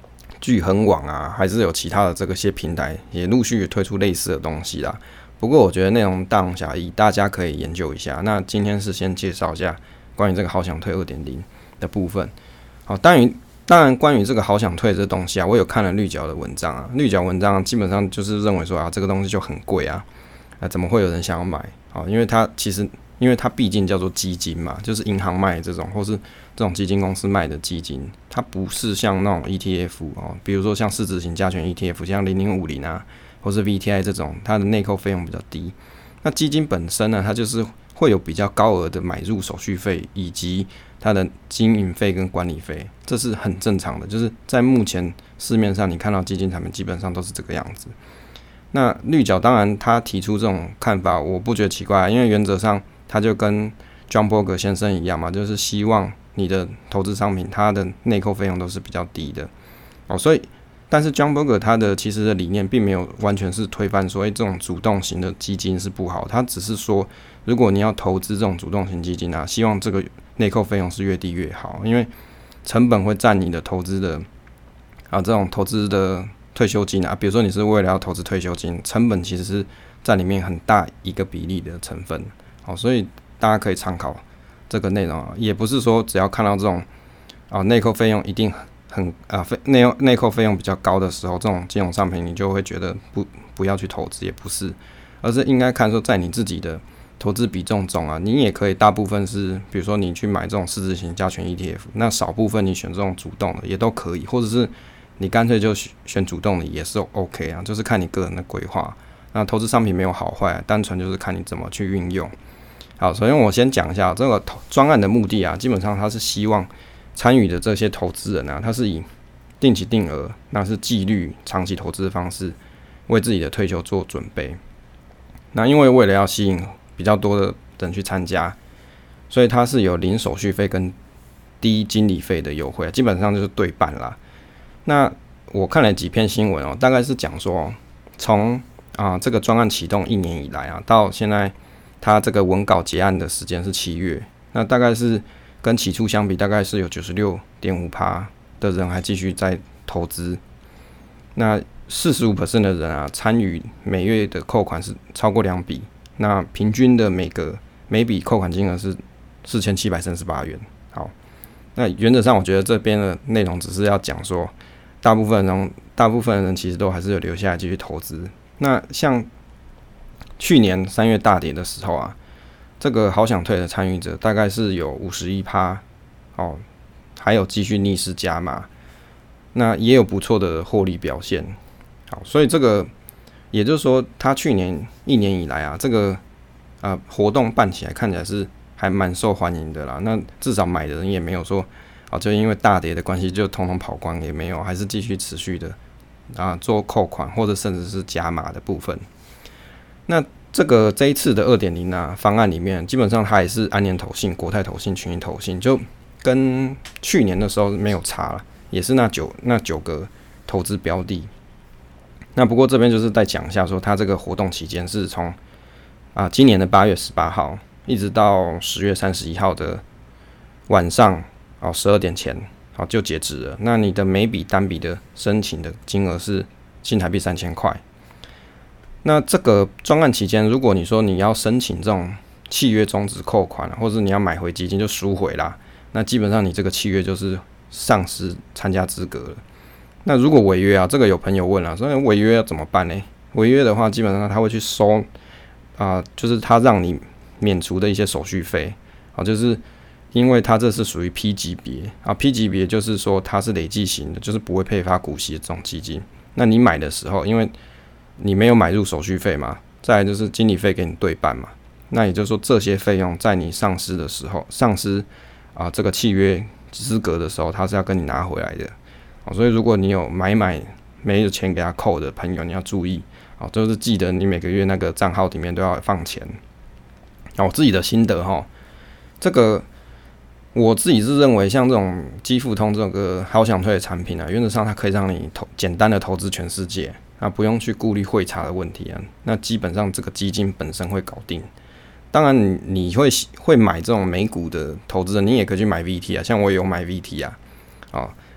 聚恒网啊，还是有其他的这个些平台也陆续推出类似的东西啦。不过我觉得内容大同小异，大家可以研究一下。那今天是先介绍一下关于这个好想退 二点零 的部分。好，当然当然关于这个好想退这东西啊，我有看了绿角的文章啊，绿角文章基本上就是认为说啊，这个东西就很贵啊，啊怎么会有人想要买？好，因为它其实因为它毕竟叫做基金嘛，就是银行卖这种或是这种基金公司卖的基金，它不是像那种 E T F 哦，比如说像市值型加权 E T F， 像零零五零啊，或是 V T I 这种，它的内扣费用比较低。那基金本身呢，它就是会有比较高额的买入手续费，以及它的经营费跟管理费，这是很正常的。就是在目前市面上，你看到基金产品基本上都是这个样子。那绿角当然他提出这种看法，我不觉得奇怪，因为原则上他就跟 John Bogle 先生一样嘛，就是希望你的投资商品它的内扣费用都是比较低的哦。所以，但是 John Bogle 他的其实的理念并没有完全是推翻说，哎、欸，这种主动型的基金是不好，他只是说，如果你要投资这种主动型基金啊，希望这个内扣费用是越低越好，因为成本会占你的投资的啊这种投资的退休金啊，比如说你是为了要投资退休金，成本其实是占里面很大一个比例的成分。好，所以大家可以参考这个内容啊，也不是说只要看到这种啊内扣费用一定很啊内内扣费用比较高的时候，这种金融商品你就会觉得不不要去投资，也不是，而是应该看说在你自己的投资比重中啊，你也可以大部分是，比如说你去买这种市值型加权 E T F， 那少部分你选这种主动的也都可以，或者是你干脆就选主动的也是 OK 啊，就是看你个人的规划。那投资商品没有好坏，单纯就是看你怎么去运用。好，首先我先讲一下这个专案的目的啊，基本上它是希望参与的这些投资人啊，他是以定期定额，那是纪律长期投资的方式，为自己的退休做准备。那因为为了要吸引比较多的人去参加，所以它是有零手续费跟低经理费的优惠，基本上就是对半啦。那我看了几篇新闻哦，大概是讲说，从啊这个专案启动一年以来啊，到现在它这个文稿结案的时间是七月，那大概是跟起初相比，大概是有 百分之九十六点五 的人还继续在投资。那 百分之四十五 的人啊，参与每月的扣款是超过两笔，那平均的每个每笔扣款金额是四千七百三十八元。好，那原则上我觉得这边的内容只是要讲说，大部分人大部分人其实都还是有留下来继续投资。那像去年三月大跌的时候啊，这个好想退的参与者大概是有 百分之五十一 哦，还有继续逆势加码，那也有不错的获利表现。好，所以这个也就是说，他去年一年以来啊，这个啊活动办起来看起来是还蛮受欢迎的啦。那至少买的人也没有说啊，就因为大跌的关系就统统跑光，也没有，还是继续持续的啊做扣款或者甚至是加码的部分。那这个这一次的 二点零 啊方案里面，基本上它也是安联投信、国泰投信、群益投信，就跟去年的时候没有差了，也是那九那九个投资标的。那不过这边就是再讲一下，说它这个活动期间是从啊今年的八月十八号一直到十月三十一号的晚上哦十二点前，好就截止了。那你的每笔单笔的申请的金额是新台币三千块。那这个专案期间，如果你说你要申请这种契约终止扣款，或者你要买回基金就赎回啦，那基本上你这个契约就是丧失参加资格了。那如果违约啊，这个有朋友问啊，说违约要怎么办呢？违约的话，基本上他会去收啊、呃，就是他让你免除的一些手续费啊，就是因为它这是属于 P 级别啊 ，P 级别就是说它是累计型的，就是不会配发股息的这种基金。那你买的时候，因为你没有买入手续费嘛，再来就是经理费给你对半嘛，那也就是说这些费用在你丧失的时候，丧失啊这个契约资格的时候，他是要跟你拿回来的。所以如果你有买买没有钱给他扣的朋友，你要注意，好，就是记得你每个月那个账号里面都要放钱。我自己的心得哈，这个我自己是认为，像这种基富通这个好想退的产品啊，原则上它可以让你投简单的投资全世界，啊，不用去顾虑汇差的问题啊。那基本上这个基金本身会搞定。当然你，你会会买这种美股的投资人，你也可以去买 V T 啊，像我也有买 V T 啊，哦。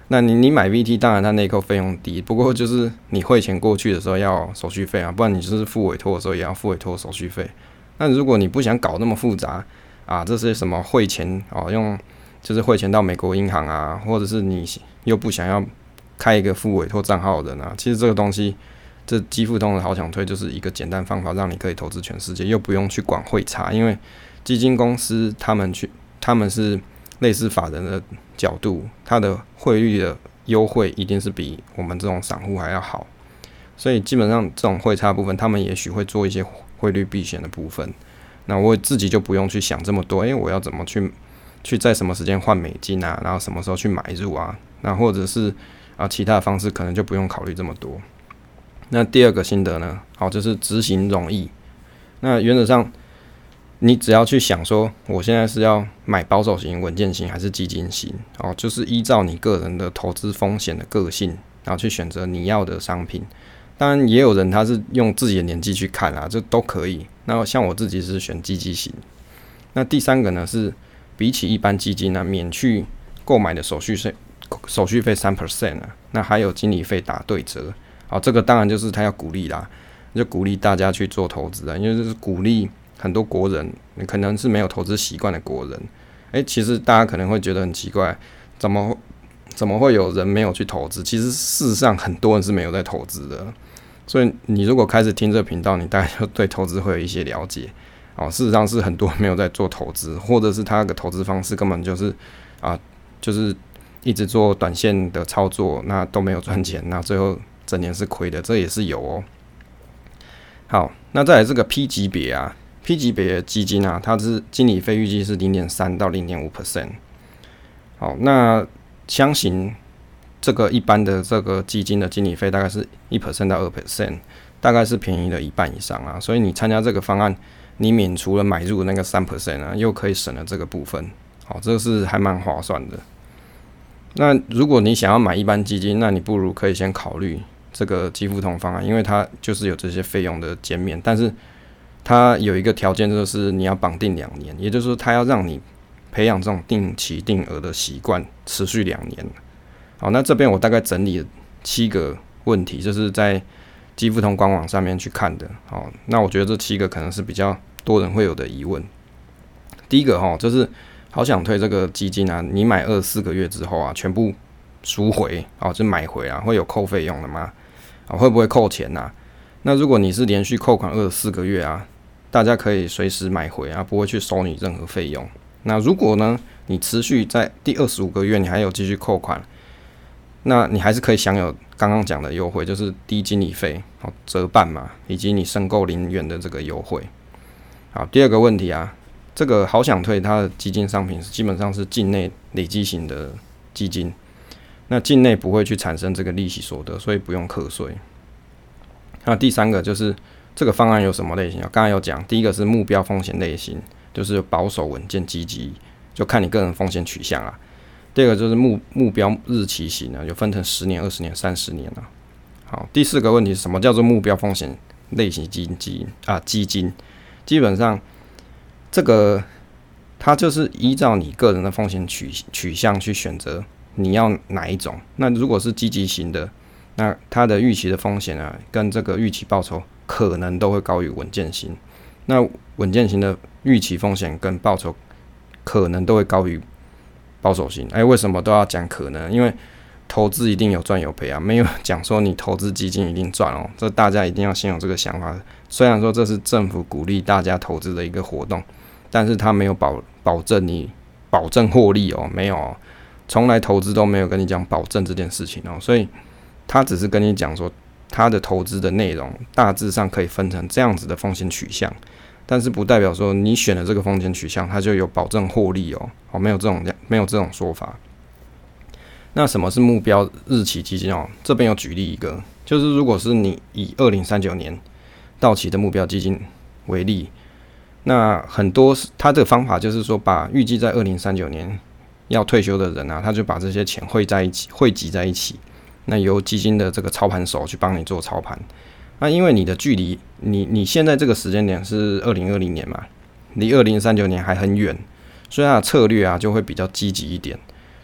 那你你买 V T， 当然它内扣费用低，不过就是你汇钱过去的时候要手续费啊，不然你就是付委托的时候也要付委托手续费。那如果你不想搞那么复杂啊，这些什么汇钱哦，用就是汇钱到美国银行啊，或者是你又不想要开一个付委托账号的呢，其实这个东西，这基富通的好想推就是一个简单方法，让你可以投资全世界，又不用去管汇差，因为基金公司他们去他们是类似法人的角度，它的汇率的优惠一定是比我们这种散户还要好，所以基本上这种汇差部分，他们也许会做一些汇率避险的部分。那我自己就不用去想这么多，哎、欸，我要怎么去去在什么时间换美金啊，然后什么时候去买入啊，那或者是啊，其他的方式可能就不用考虑这么多。那第二个心得呢，好，就是执行容易。那原则上，你只要去想说，我现在是要买保守型、稳健型还是基金型，哦，就是依照你个人的投资风险的个性，然后去选择你要的商品。当然，也有人他是用自己的年纪去看啊，这都可以。那像我自己是选基金型。那第三个呢，是比起一般基金呢、啊，免去购买的手续费。手续费 百分之三 啊，那还有经理费打对折，好，这个当然就是他要鼓励啦，就鼓励大家去做投资啊，因为这是鼓励很多国人，你可能是没有投资习惯的国人，哎、欸，其实大家可能会觉得很奇怪，怎么怎么会有人没有去投资？其实事实上很多人是没有在投资的，所以你如果开始听这个频道，你大概就对投资会有一些了解，哦，事实上是很多人没有在做投资，或者是他的投资方式根本就是啊，就是。一直做短线的操作，那都没有赚钱，那最后整年是亏的，这也是有哦。好，那再来这个 P 级别啊 ，P 级别的基金啊，它是经理费预计是 百分之零点三 到 百分之零点五。好，那相信这个一般的这个基金的经理费大概是 百分之一 到 百分之二， 大概是便宜的一半以上啊。所以你参加这个方案，你免除了买入的那个 百分之三 啊，又可以省了这个部分。好，这个是还蛮划算的。那如果你想要买一般基金，那你不如可以先考虑这个基富通方案，因为它就是有这些费用的减免，但是它有一个条件，就是你要绑定两年，也就是说，它要让你培养这种定期定额的习惯，持续两年。好，那这边我大概整理了七个问题，就是在基富通官网上面去看的。好，那我觉得这七个可能是比较多人会有的疑问。第一个哈，就是好想推这个基金啊，你买二十四个月之后啊，全部赎回啊，就买回啊，会有扣费用的吗？啊，会不会扣钱啊？那如果你是连续扣款二十四个月啊，大家可以随时买回啊，不会去收你任何费用。那如果呢，你持续在第二十五个月你还有继续扣款，那你还是可以享有刚刚讲的优惠，就是低经理费好折半嘛，以及你申购零元的这个优惠。好，第二个问题啊。这个好想退它的基金商品基本上是境内累积型的基金，那境内不会去产生这个利息所得，所以不用课税。那第三个就是这个方案有什么类型啊？刚才有讲，第一个是目标风险类型，就是保守、稳健、积极，就看你个人风险取向啦。第二个就是目目标日期型呢，有分成十年、二十年、三十年啊。好，第四个问题是什么叫做目标风险类型基金啊？基金基本上。这个它就是依照你个人的风险 取, 取向去选择你要哪一种。那如果是积极型的，那它的预期的风险啊，跟这个预期报酬可能都会高于稳健型。那稳健型的预期风险跟报酬可能都会高于保守型。哎，为什么都要讲可能？因为投资一定有赚有赔啊，没有讲说你投资基金一定赚哦。这大家一定要先有这个想法。虽然说这是政府鼓励大家投资的一个活动，但是它没有保保证你保证获利哦，没有哦，从来投资都没有跟你讲保证这件事情哦，所以他只是跟你讲说，他的投资的内容大致上可以分成这样子的风险取向，但是不代表说你选了这个风险取向，它就有保证获利哦，哦，没有这种没有这种说法。那什么是目标日期基金哦？这边有举例一个，就是如果是你以二零三九年到期的目标基金为例，那很多他的方法就是说，把预计在二零三九年要退休的人啊，他就把这些钱汇在一起，汇集在一起，那由基金的这个操盘手去帮你做操盘。那因为你的距离，你你现在这个时间点是二零二零年嘛，离二零三九年还很远，所以他的策略啊就会比较积极一点。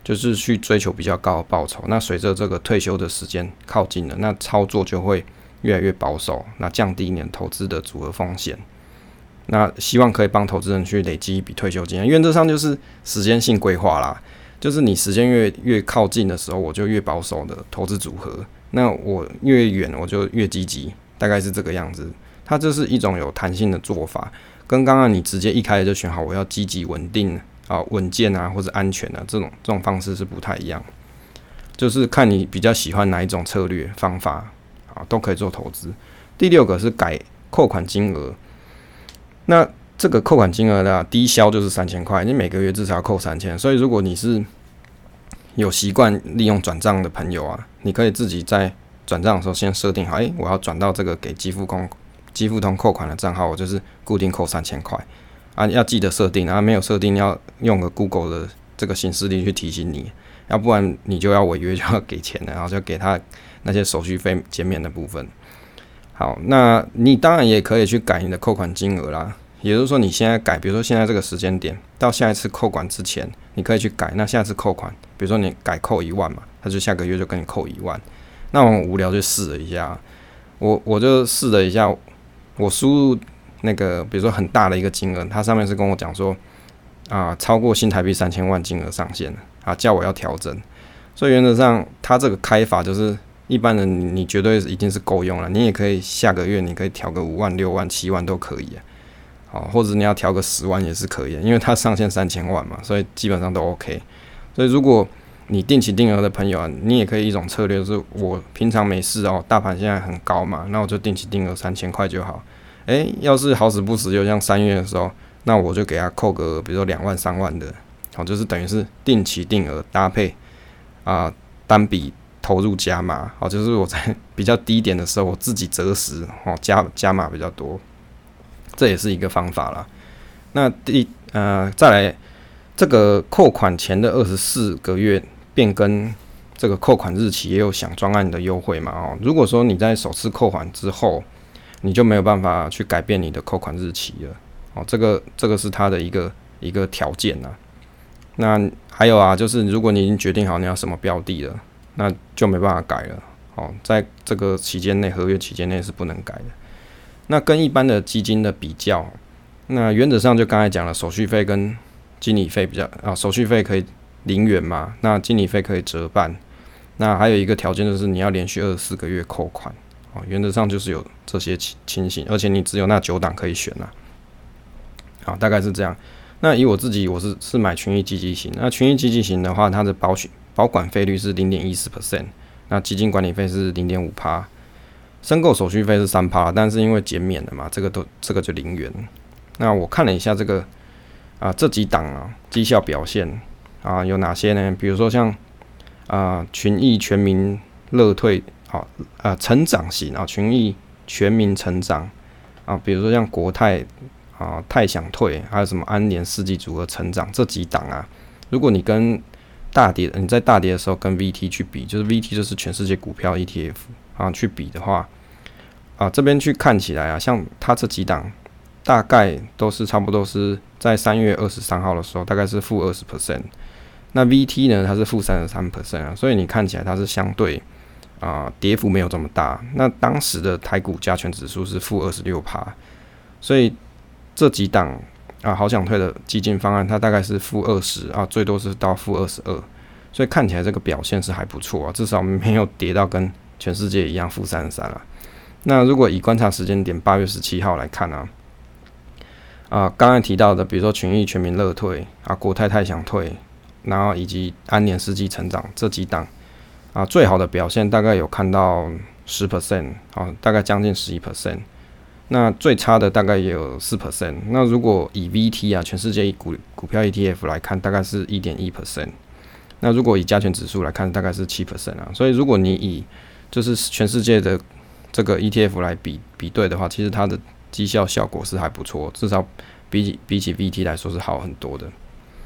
就是去追求比较高的报酬。那随着这个退休的时间靠近了，那操作就会越来越保守，那降低你的投资的组合风险。那希望可以帮投资人去累积一笔退休金，原则上就是时间性规划啦，就是你时间越越靠近的时候，我就越保守的投资组合，那我越远我就越积极，大概是这个样子。它这是一种有弹性的做法，跟刚刚你直接一开始就选好我要积极稳定啊、稳健啊或者安全啊这种这种方式是不太一样，就是看你比较喜欢哪一种策略方法啊，都可以做投资。第六个是改扣款金额。那这个扣款金额呢，低消就是三千块，你每个月至少要扣三千。所以如果你是有习惯利用转账的朋友啊，你可以自己在转账的时候先设定好，哎，我要转到这个给基富通基富通扣款的账号，我就是固定扣三千块啊，要记得设定啊，没有设定要用个 Google 的这个行事历去提醒你，要不然你就要违约就要给钱了，然后就给他那些手续费减免的部分。好，那你当然也可以去改你的扣款金额啦，也就是说你现在改，比如说现在这个时间点到下一次扣款之前，你可以去改。那下次扣款，比如说你改扣一万嘛，他就下个月就跟你扣一万。那我很无聊就试了一下，我我就试了一下，我输入那个比如说很大的一个金额，它上面是跟我讲说啊，超过新台币三千万金额上限啊，叫我要调整。所以原则上，它这个开法就是一般人你你绝对一定是够用了，你也可以下个月你可以调个五万、六万、七万都可以啊，好，或者你要调个十万也是可以的，因为它上限三千万嘛，所以基本上都 OK。所以如果你定期定额的朋友啊，你也可以一种策略，就是我平常没事哦，大盘现在很高嘛，那我就定期定额三千块就好。哎，要是好死不死，就像三月的时候，那我就给他扣个比如说两万、三万的，好，就是等于是定期定额搭配啊、呃、单笔投入加码，好，就是我在比较低点的时候，我自己择时哦加加码比较多，这也是一个方法啦。那第呃再来，这个扣款前的二十四个月变更这个扣款日期也有享专案的优惠嘛哦。如果说你在首次扣款之后，你就没有办法去改变你的扣款日期了哦。这个这个是它的一个一个条件啊。那还有啊，就是如果你已经决定好你要什么标的了，那就没办法改了哦。在这个期间内，合约期间内是不能改的。那跟一般的基金的比较，那原则上就刚才讲了，手续费跟经理费比较啊，手续费可以零元嘛，那经理费可以折半。那还有一个条件就是你要连续二十四个月扣款哦。原则上就是有这些情形，而且你只有那九档可以选啦。好，大概是这样。那以我自己，我是是买群益基金型。那群益基金型的话，它的保险保管费率是 百分之零点一四， 那基金管理费是 百分之零点五， 申购手续费是 百分之三， 但是因为减免了嘛，这个都这个就零元。那我看了一下这个啊这几档啊绩效表现啊有哪些呢？比如说像啊群益全民乐退啊啊成长型啊群益全民成长啊，比如说像国泰啊泰享退，还有什么安联四季组合成长这几档啊，如果你跟大跌你在大跌的时候跟 V T 去比，就是 V T 就是全世界股票 E T F 啊去比的话啊，这边去看起来啊，像它这几档大概都是差不多是在三月二十三号的时候大概是负 百分之二十， 那 V T 呢它是负 百分之三十三 啊，所以你看起来它是相对啊跌幅没有这么大。那当时的台股加权指数是负 百分之二十六， 所以这几档啊好想退的基金方案它大概是负二十啊，最多是到负二十二，所以看起来这个表现是还不错啊，至少没有跌到跟全世界一样负三十三啊。那如果以观察时间点八月十七号来看啊，啊刚才提到的，比如说群益全民乐退啊、国泰泰享退，然后以及安联世纪成长这几档啊，最好的表现大概有看到 百分之十 啊，大概将近 百分之十一。那最差的大概也有 百分之四。那如果以 V T 啊，全世界股股票 E T F 来看，大概是 百分之一点一。那如果以加权指数来看，大概是 百分之七 啊。所以如果你以就是全世界的这个 E T F 来比比对的话，其实它的绩效效果是还不错，至少比起比起 V T 来说是好很多的。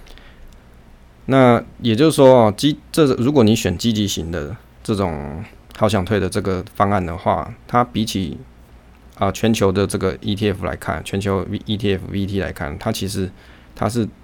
那也就是说哦，积这如果你选积极型的这种好想退的这个方案的话，它比起啊、呃、全球的这个 E T F 来看，全球 E T F V T 来看，它其实它是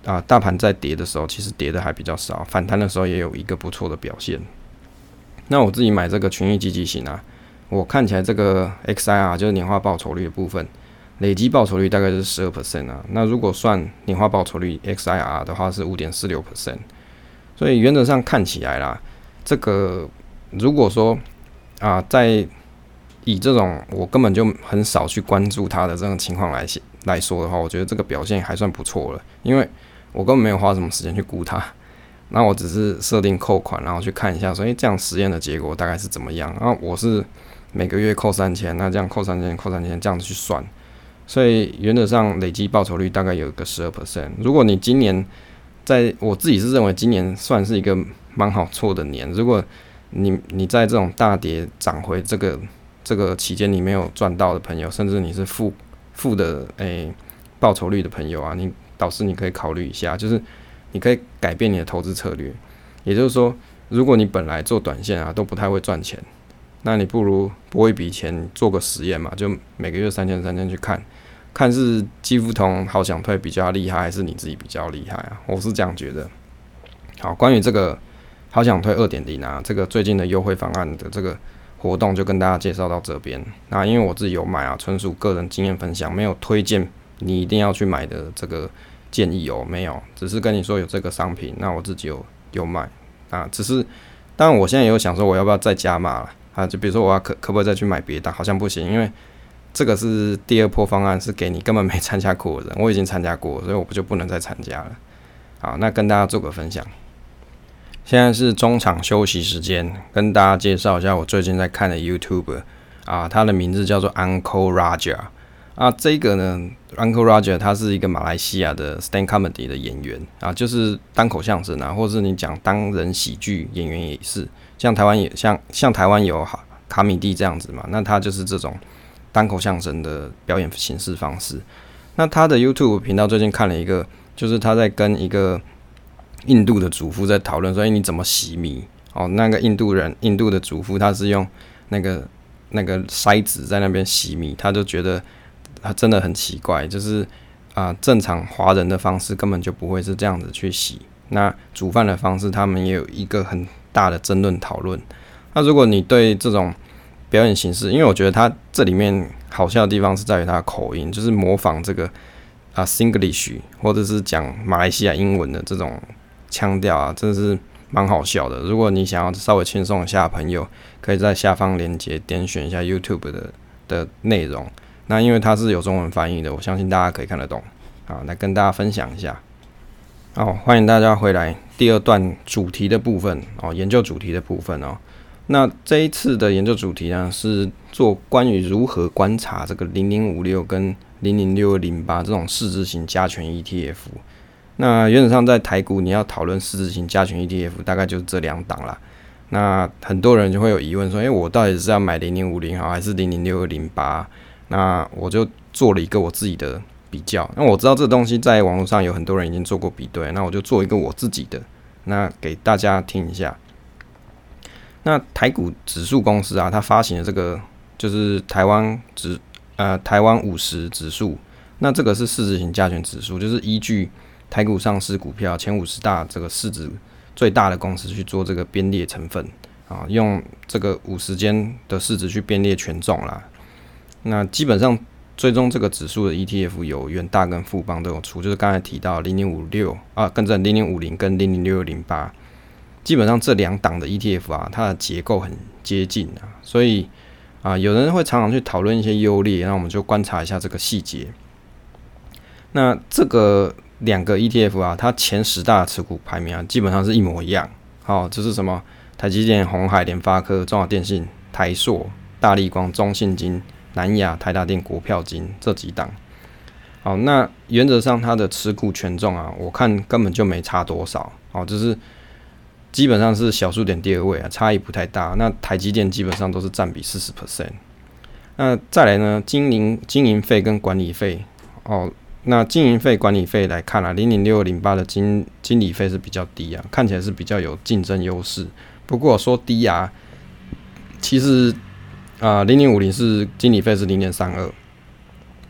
啊，大盘在跌的时候，其实跌的还比较少，反弹的时候也有一个不错的表现。那我自己买这个群益积极型啊，我看起来这个 X I R 就是年化报酬率的部分，累积报酬率大概是 百分之十二 啊。那如果算年化报酬率 X I R 的话是 百分之五点四六， 所以原则上看起来啦，这个如果说啊，在以这种我根本就很少去关注它的这种情况来来说的话，我觉得这个表现还算不错了，因为我根本没有花什么时间去估它，那我只是设定扣款，然后去看一下说，诶，这样实验的结果大概是怎么样？然后我是每个月扣三千，那这样扣三千，扣三千这样子去算，所以原则上累积报酬率大概有个 百分之十二。如果你今年在我自己是认为今年算是一个蛮好错的年，如果你你在这种大跌涨回这个这个期间你没有赚到的朋友，甚至你是负负的诶、欸、报酬率的朋友啊，你导师你可以考虑一下，就是你可以改变你的投资策略。也就是说，如果你本来做短线啊都不太会赚钱，那你不如拨一笔钱做个实验嘛，就每个月三千三千去看。看是基富通好想退比较厉害，还是你自己比较厉害啊？我是这样觉得。好，关于这个好想退 二点零 啊，这个最近的优惠方案的这个活动就跟大家介绍到这边。那因为我自己有买啊，纯属个人经验分享，没有推荐你一定要去买的这个建议哦，没有，只是跟你说有这个商品，那我自己有有买啊，只是当然我现在也有想说我要不要再加码了啊，就比如说我要可可不可以再去买别的，好像不行，因为这个是第二波方案，是给你根本没参加过的人，我已经参加过，所以我就不能再参加了。好，那跟大家做个分享。现在是中场休息时间，跟大家介绍一下我最近在看的 YouTube 啊，他的名字叫做 Uncle Raja 啊，这个呢 Uncle Raja 他是一个马来西亚的 stand comedy 的演员啊，就是单口相声啊，或是你讲单人喜剧演员也是，像台湾也像像台湾有卡米蒂这样子嘛，那他就是这种单口相声的表演形式方式。那他的 YouTube 频道最近看了一个，就是他在跟一个印度的主妇在讨论说，欸，你怎么洗米？哦，那个印度人，印度的主妇，他是用那个那个筛子在那边洗米，他就觉得他真的很奇怪，就是啊、呃，正常华人的方式根本就不会是这样子去洗。那煮饭的方式，他们也有一个很大的争论讨论。那如果你对这种表演形式，因为我觉得他这里面好笑的地方是在于他的口音，就是模仿这个啊 Singlish 或者是讲马来西亚英文的这种腔调啊，真的是蛮好笑的。如果你想要稍微轻松一下的朋友，可以在下方链接点选一下 YouTube 的的内容。那因为它是有中文翻译的，我相信大家可以看得懂。好，来跟大家分享一下。好，欢迎大家回来第二段主题的部分哦，研究主题的部分哦。那这一次的研究主题呢，是做关于如何观察这个零零五六跟零零六二零八这种市值型加权 E T F。那原则上在台股你要讨论市值型加权 E T F， 大概就是这两档啦。那很多人就会有疑问说，欸，我到底是要买零零五零好还是零零六二零八？那我就做了一个我自己的比较。那我知道这个东西在网络上有很多人已经做过比对，那我就做一个我自己的，那给大家听一下。那台股指数公司啊，它发行的这个就是台湾指呃台湾五十指数，那这个是市值型加权指数，就是依据台股上市股票前五十大这个市值最大的公司去做这个编列成分啊，用这个五十间的市值去编列权重啦。那基本上追踪这个指数的 E T F 有元大跟富邦都有出，就是刚才提到零零五六啊，跟着零零五零跟零零六二零八。基本上这两档的 E T F 啊，它的结构很接近啊，所以啊，有人会常常去讨论一些优劣，那我们就观察一下这个细节。那这个两个 E T F 啊，它前十大的持股排名啊，基本上是一模一样。好，哦，就是什么台积电、鸿海、联发科、中华电信、台塑、大立光、中信金、南亚、台达电、国票金这几档。好，那原则上它的持股权重啊，我看根本就没差多少。好，就是基本上是小数点第二位啊，差异不太大。那台积电基本上都是占比 百分之四十。那再来呢，经营经营费跟管理费哦，那经营费管理费来看啊，零零六二零八的经经理费是比较低啊，看起来是比较有竞争优势。不过说低啊，其实啊零零五零是经理费是 零点三二，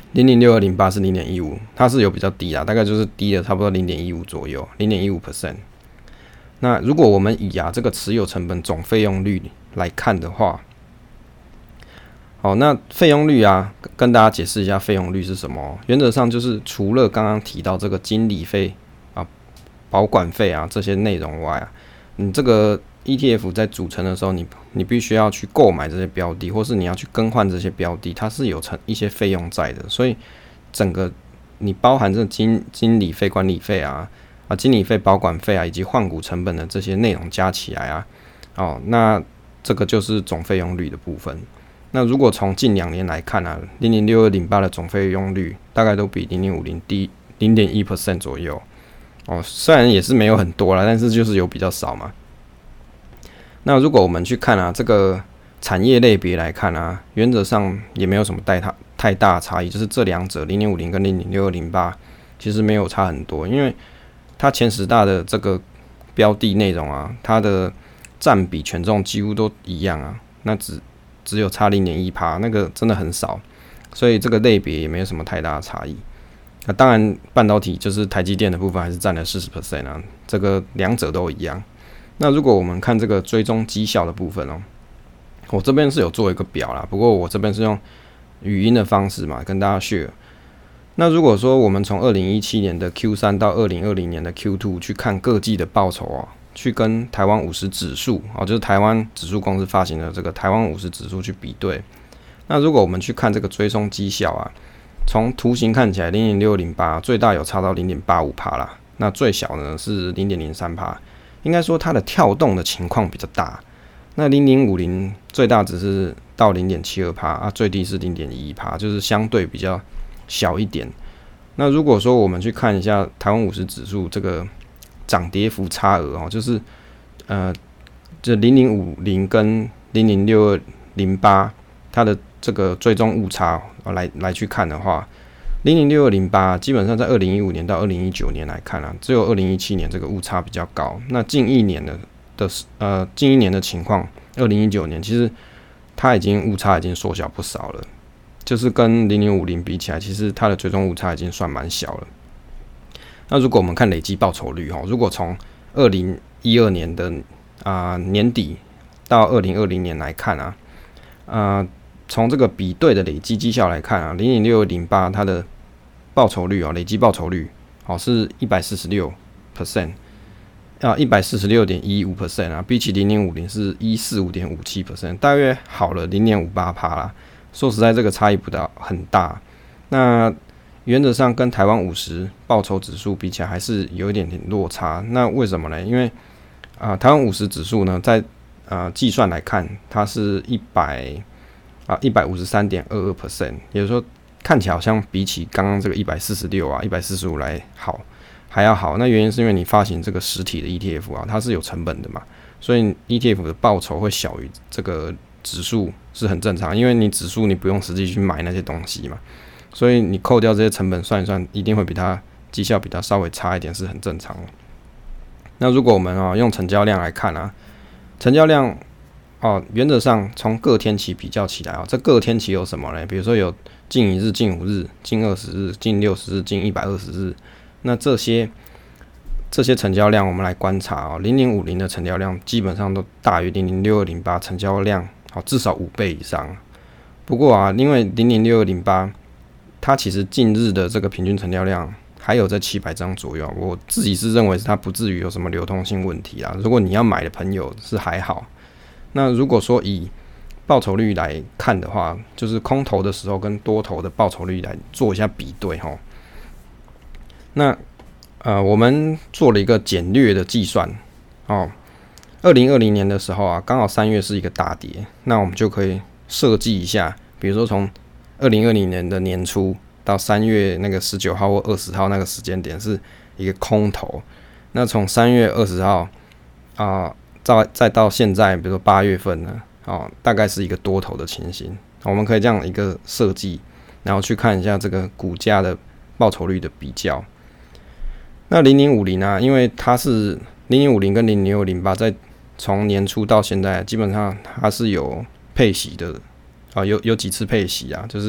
零零六二零八是 零点一五， 它是有比较低啦，大概就是低了差不多 零点一五 左右 ，零点一五 percent。那如果我们以啊这个持有成本总费用率来看的话，好，那费用率啊，跟大家解释一下费用率是什么。原则上就是除了刚刚提到这个经理费啊、保管费啊这些内容外啊，你这个 E T F 在组成的时候，你你必须要去购买这些标的，或是你要去更换这些标的，它是有成一些费用在的。所以整个你包含这经经理费、管理费啊、啊经理费、保管费啊，以及换股成本的这些内容加起来啊，哦，那这个就是总费用率的部分。那如果从近两年来看啊，零零六二零八的总费用率大概都比零零五零低 零点一 percent 左右。哦，虽然也是没有很多啦，但是就是有比较少嘛。那如果我们去看啊，这个产业类别来看啊，原则上也没有什么太大太大的差异，就是这两者零零五零跟零零六二零八其实没有差很多，因为它前十大的这个标的内容啊，它的占比权重几乎都一样啊，那只只有差 零点一 %， 那个真的很少，所以这个类别也没有什么太大的差异。那当然，半导体就是台积电的部分还是占了 百分之四十 啊，这个两者都一样。那如果我们看这个追踪绩效的部分哦，我这边是有做一个表啦，不过我这边是用语音的方式嘛，跟大家 share。那如果说我们从二零一七年的 Q 三 到二零二零年的 Q 二 去看各季的报酬啊，去跟台湾五十指数哦，就是台湾指数公司发行的这个台湾五十指数去比对。那如果我们去看这个追踪绩效啊，从图形看起来零零六零八最大有差到 零点八五 %啦，那最小呢是 零点零三 %，应该说它的跳动的情况比较大。那零零五零最大只是到 零点七二 %，啊，最低是 零点一一 %，就是相对比较小一点。那如果说我们去看一下台湾五十指数这个涨跌幅差额哦，就是呃，这零零五零跟零零六二零八它的这个追踪误差来来去看的话，零零六二零八基本上在二零一五年到二零一九年来看啊，只有二零一七年这个误差比较高。那近一年的的呃近一年的情况，二零一九年其实它已经误差已经缩小不少了，就是跟零零五零比起来，其实它的追踪误差已经算蛮小了。那如果我们看累积报酬率哈，如果从二零一二年的啊、呃、年底到二零二零年来看啊，呃，从这个比对的累积绩效来看啊，零零六零八它的报酬率哦，累积报酬率哦是 百分之一百四十六 啊 ，一百四十六点一五 啊，比起零零五零是 百分之一百四十五点五七， 大约好了 零点五八 %啦。说实在，这个差异不大很大。那原则上跟台湾五十报酬指数比起来，还是有一点点落差。那为什么呢？因为啊、呃，台湾五十指数呢，在呃计算来看，它是一百啊一百五十三点二二 percent， 也就是说，看起来好像比起刚刚这个一百四十六啊、一百四十五来好，还要好。那原因是因为你发行这个实体的 E T F 啊，它是有成本的嘛，所以 E T F 的报酬会小于这个指数是很正常，因为你指数你不用实际去买那些东西嘛。所以你扣掉这些成本算一算，一定会比它绩效比它稍微差一点，是很正常的。那如果我们啊、哦、用成交量来看啊，成交量哦原则上从各天期比较起来啊、哦，这各天期有什么呢？比如说有近一日、近五日、近二十日、近六十日、近一百二十日，那这些这些成交量我们来观察啊、哦，零零五零的成交量基本上都大于零零六二零八成交量好、哦、至少五倍以上。不过啊，因为零零六二零八它其实近日的这个平均成交量还有在七百张左右，我自己是认为它不至于有什么流通性问题啦。如果你要买的朋友是还好，那如果说以报酬率来看的话，就是空头的时候跟多头的报酬率来做一下比对齁。那呃，我们做了一个简略的计算哦。二零二零年的时候啊，刚好三月是一个大跌，那我们就可以设计一下，比如说从二零二零年的年初到三月那个十九号或二十号那个时间点是一个空头，那从三月二十号啊，再再到现在，比如说八月份呢，哦，大概是一个多头的情形。我们可以这样一个设计，然后去看一下这个股价的报酬率的比较。那零零五零啊，因为它是零零五零跟零零六零八，在从年初到现在，基本上它是有配息的。啊，有有几次配息啊，就是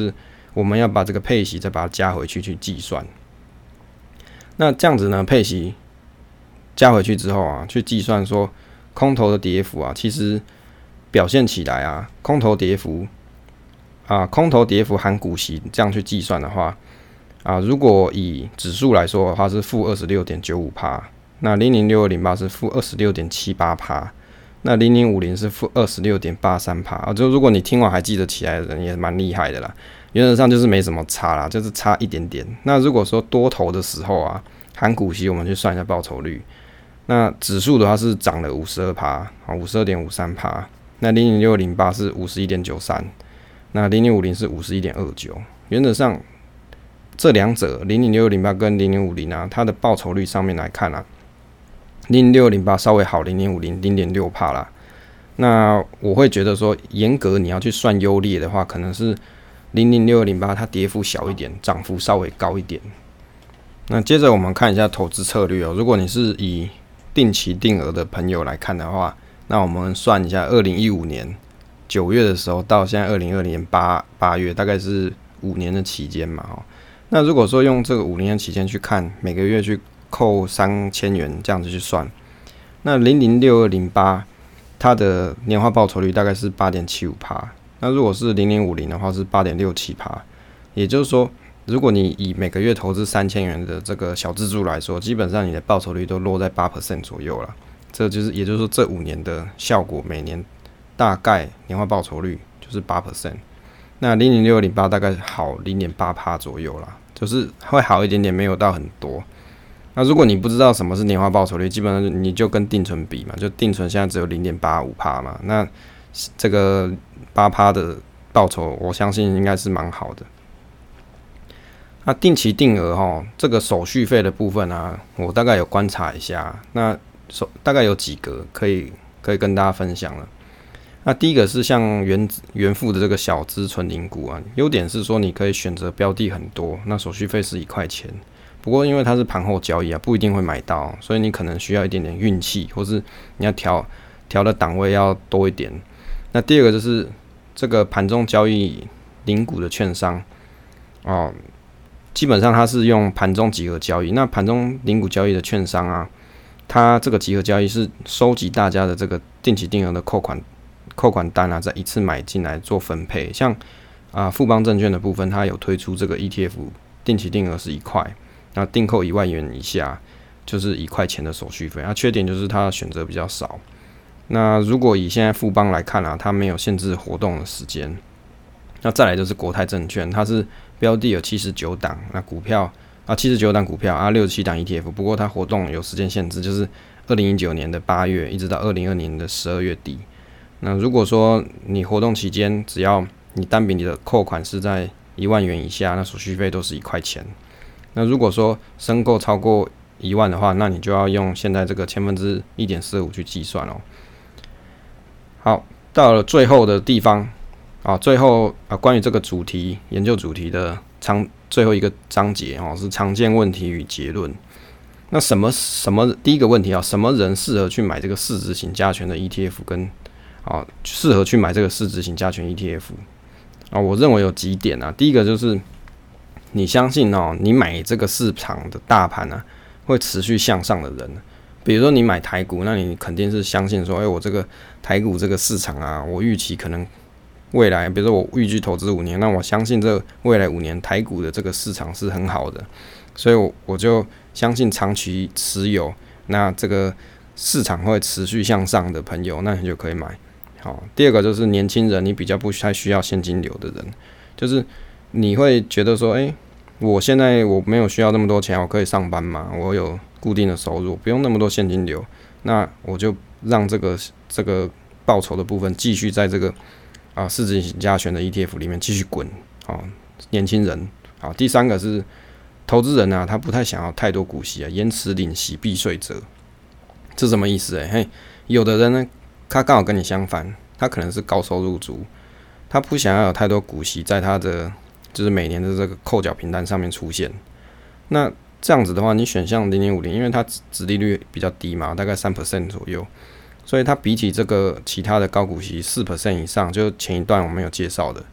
我们要把这个配息再把它加回去去计算。那这样子呢，配息加回去之后啊，去计算说空头的跌幅啊，其实表现起来啊，空头跌幅啊，空头跌幅含股息这样去计算的话啊，如果以指数来说的话是负二十六点九五趴，那零零六二零八是负二十六点七八趴。那零零五零是负二十六点八三趴啊，就如果你听完还记得起来的人也蛮厉害的啦。原则上就是没什么差啦，就是差一点点。那如果说多头的时候啊，含股息我们去算一下报酬率，那指数的话是涨了五十二趴啊，五十二点五三趴。那零零六零八是五十一点九三，那零零五零是五十一点二九。原则上这两者零零六零八跟零零五零啊，它的报酬率上面来看啊。零零六零八稍微好，零零五零零点六趴啦。那我会觉得说，严格你要去算优劣的话，可能是零零六零八它跌幅小一点，涨幅稍微高一点。那接着我们看一下投资策略哦。如果你是以定期定额的朋友来看的话，那我们算一下，二零一五年九月的时候到现在二零二零年八八月，大概是五年的期间嘛。哦，那如果说用这个五年的期间去看，每个月去扣三千元这样子去算，那零零六二零八它的年化报酬率大概是八点七五趴，那如果是零零五零的话是八点六七趴，也就是说，如果你以每个月投资三千元的这个小资助来说，基本上你的报酬率都落在八 percent 左右了。这就是也就是说这五年的效果，每年大概年化报酬率就是八 percent。那零零六二零八大概好零点八趴左右啦，就是会好一点点，没有到很多。那如果你不知道什么是年化报酬率，基本上你就跟定存比嘛，就定存现在只有 零点八五趴嘛，那这个八趴的报酬，我相信应该是蛮好的。那定期定额齁，这个手续费的部分啊，我大概有观察一下，那手大概有几个可以可以跟大家分享了。那第一个是像原原付的这个小资存零股啊，优点是说你可以选择标的很多，那手续费是一块钱。不过因为它是盘后交易啊，不一定会买到，所以你可能需要一点点运气，或是你要调调的档位要多一点。那第二个就是这个盘中交易零股的券商哦，基本上它是用盘中集合交易。那盘中零股交易的券商啊，它这个集合交易是收集大家的这个定期定额的扣款扣款单啊，再一次买进来做分配。像啊富邦证券的部分，它有推出这个 E T F 定期定额是一块。那订购一万元以下就是一块钱的手续费，那缺点就是它的选择比较少。那如果以现在富邦来看啊，它没有限制活动的时间。那再来就是国泰证券，它是标的有七十九档，那股票啊七十九档股票啊六十七档 E T F， 不过它活动有时间限制，就是二零一九年的八月一直到二零二零年的十二月底。那如果说你活动期间，只要你单笔你的扣款是在一万元以下，那手续费都是一块钱。那如果说申购超过一万的话，那你就要用现在这个千分之一点四五去计算哦。好，到了最后的地方啊，最后啊关于这个主题研究主题的常最后一个章节哦，是常见问题与结论。那什么什么第一个问题啊，什么人适合去买这个市值型加权的 E T F 跟啊适合去买这个市值型加权 E T F 啊？我认为有几点啊，第一个就是你相信哦，你买这个市场的大盘啊，会持续向上的人，比如说你买台股，那你肯定是相信说，哎、欸，我这个台股这个市场啊，我预期可能未来，比如说我预计投资五年，那我相信这未来五年台股的这个市场是很好的，所以我我就相信长期持有，那这个市场会持续向上的朋友，那你就可以买。好，第二个就是年轻人，你比较不太需要现金流的人，就是你会觉得说，哎、欸，我现在我没有需要那么多钱，我可以上班嘛，我有固定的收入，不用那么多现金流，那我就让这个这个报酬的部分继续在这个啊市值型加权的 E T F 里面继续滚。好，年轻人。好，第三个是投资人啊，他不太想要太多股息啊，延迟领息避税者，这什么意思、欸？嘿，有的人呢，他刚好跟你相反，他可能是高收入族，他不想要有太多股息在他的就是每年的这个扣缴凭单上面出现。那这样子的话，你选项零零五零，因为它殖利率比较低嘛，大概 百分之三 左右，所以它比起这个其他的高股息 百分之四 以上，就前一段我们有介绍的，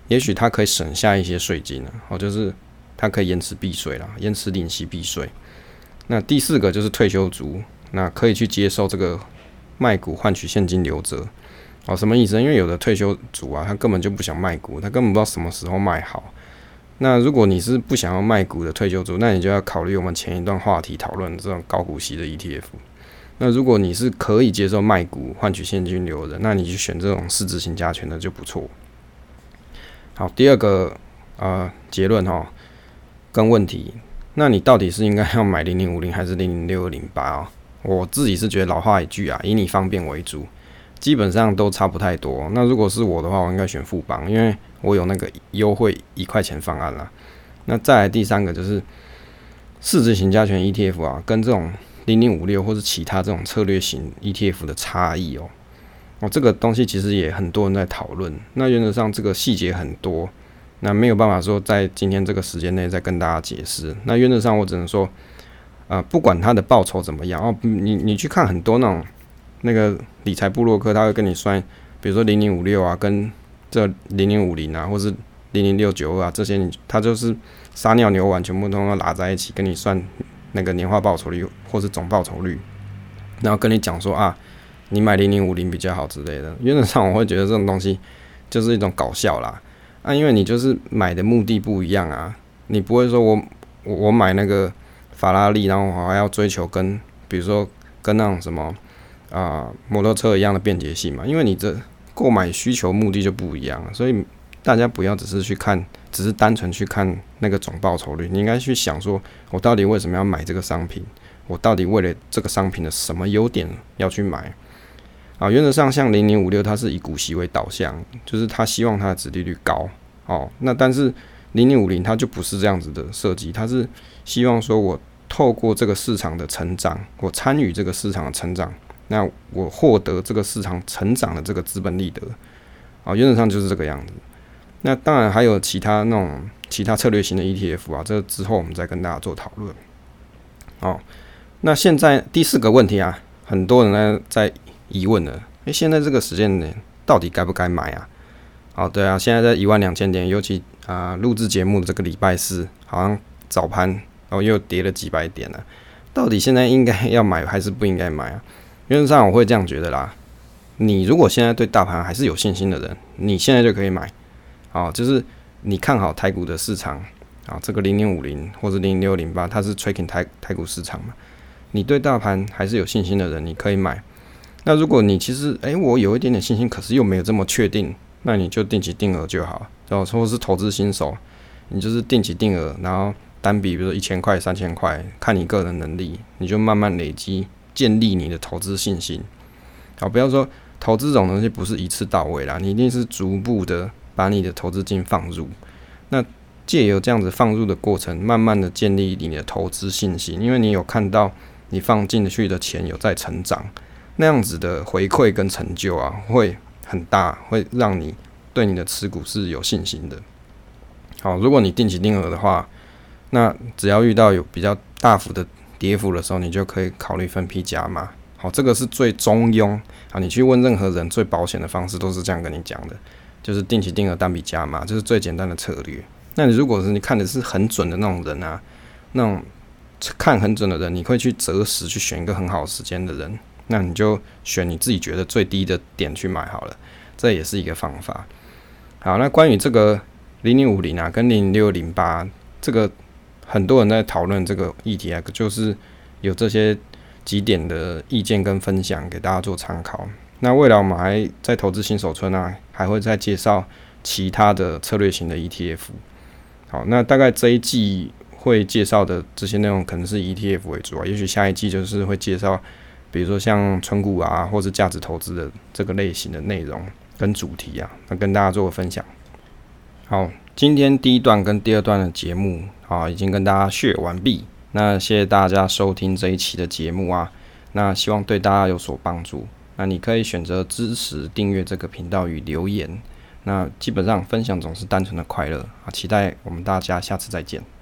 也许它可以省下一些税金啊，哦，就是它可以延迟避税啦，延迟领息避税。那第四个就是退休族，那可以去接受这个卖股换取现金流折。哦，什么意思？因为有的退休族啊，他根本就不想卖股，他根本不知道什么时候卖好。那如果你是不想要卖股的退休族，那你就要考虑我们前一段话题讨论这种高股息的 E T F。那如果你是可以接受卖股换取现金流的，那你就选这种市值型加权的就不错。好，第二个呃结论哈，跟问题，那你到底是应该要买零零五零还是零零六二零八啊？我自己是觉得老话一句啊，以你方便为主，基本上都差不太多。那如果是我的话，我应该选富邦，因为我有那个优惠一块钱方案啦。那再来第三个就是市值型加权 E T F 啊，跟这种零零五六或是其他这种策略型 E T F 的差异哦。哦，这个东西其实也很多人在讨论。那原则上这个细节很多，那没有办法说在今天这个时间内再跟大家解释。那原则上我只能说，呃，不管它的报酬怎么样哦，你你去看很多那种那个理财部落客，他会跟你算，比如说零零五六啊，跟这零零五零啊，或是零零六九二啊，这些你他就是撒尿牛丸全部都要拉在一起，跟你算那个年化报酬率或是总报酬率，然后跟你讲说啊，你买零零五零比较好之类的。原则上我会觉得这种东西就是一种搞笑啦，啊，因为你就是买的目的不一样啊，你不会说我我我买那个法拉利，然后我还要追求跟比如说跟那种什么啊、呃、摩托车一样的便捷性嘛，因为你这购买需求目的就不一样，所以大家不要只是去看，只是单纯去看那个总报酬率，你应该去想说，我到底为什么要买这个商品？我到底为了这个商品的什么优点要去买？啊，原则上像零零五六，它是以股息为导向，就是它希望它的殖利率高哦。那但是零零五零它就不是这样子的设计，它是希望说我透过这个市场的成长，我参与这个市场的成长，那我获得这个市场成长的这个资本利得啊，原则上就是这个样子。那当然还有其他那种其他策略型的 E T F 啊，这之后我们再跟大家做讨论。哦，那现在第四个问题啊，很多人呢在疑问了，诶、欸，现在这个时间点到底该不该买啊？哦，对啊，现在在一万两千点，尤其啊录制节目的这个礼拜四，好像早盘然后又跌了几百点了，到底现在应该要买还是不应该买啊？原则上我会这样觉得啦，你如果现在对大盘还是有信心的人，你现在就可以买。哦，就是你看好台股的市场啊，这个零零五零或者零零六零八，它是 tracking 台台股市场嘛。你对大盘还是有信心的人，你可以买。那如果你其实哎、欸，我有一点点信心，可是又没有这么确定，那你就定期定额就好。然后或者是投资新手，你就是定期定额，然后单笔比如说一千块、三千块，看你个人能力，你就慢慢累积，建立你的投资信心。好，不要说投资这种东西不是一次到位啦，你一定是逐步的把你的投资金放入，那借由这样子放入的过程，慢慢的建立你的投资信心，因为你有看到你放进去的钱有在成长，那样子的回馈跟成就啊，会很大，会让你对你的持股是有信心的。好，如果你定期定额的话，那只要遇到有比较大幅的跌幅的时候，你就可以考虑分批加码。好，这个是最中庸啊，你去问任何人最保险的方式都是这样跟你讲的。就是定期定额单笔加码，这是最简单的策略。那你如果是你看的是很准的那种人啊，那种看很准的人，你会去择时去选一个很好的时间的人，那你就选你自己觉得最低的点去买好了，这也是一个方法。好，那关于这个零零五零啊跟零零六零八，这个很多人在讨论这个议题啊，就是有这些几点的意见跟分享给大家做参考。那未来我们还在投资新手村啊，还会再介绍其他的策略型的 E T F。好，那大概这一季会介绍的这些内容可能是以 E T F 为主啊，也许下一季就是会介绍，比如说像存股啊，或是价值投资的这个类型的内容跟主题啊，那跟大家做个分享。好，今天第一段跟第二段的节目啊，已经跟大家 share 完毕。那谢谢大家收听这一期的节目啊，那希望对大家有所帮助。那你可以选择支持订阅这个频道与留言。那基本上分享总是单纯的快乐啊，期待我们大家下次再见。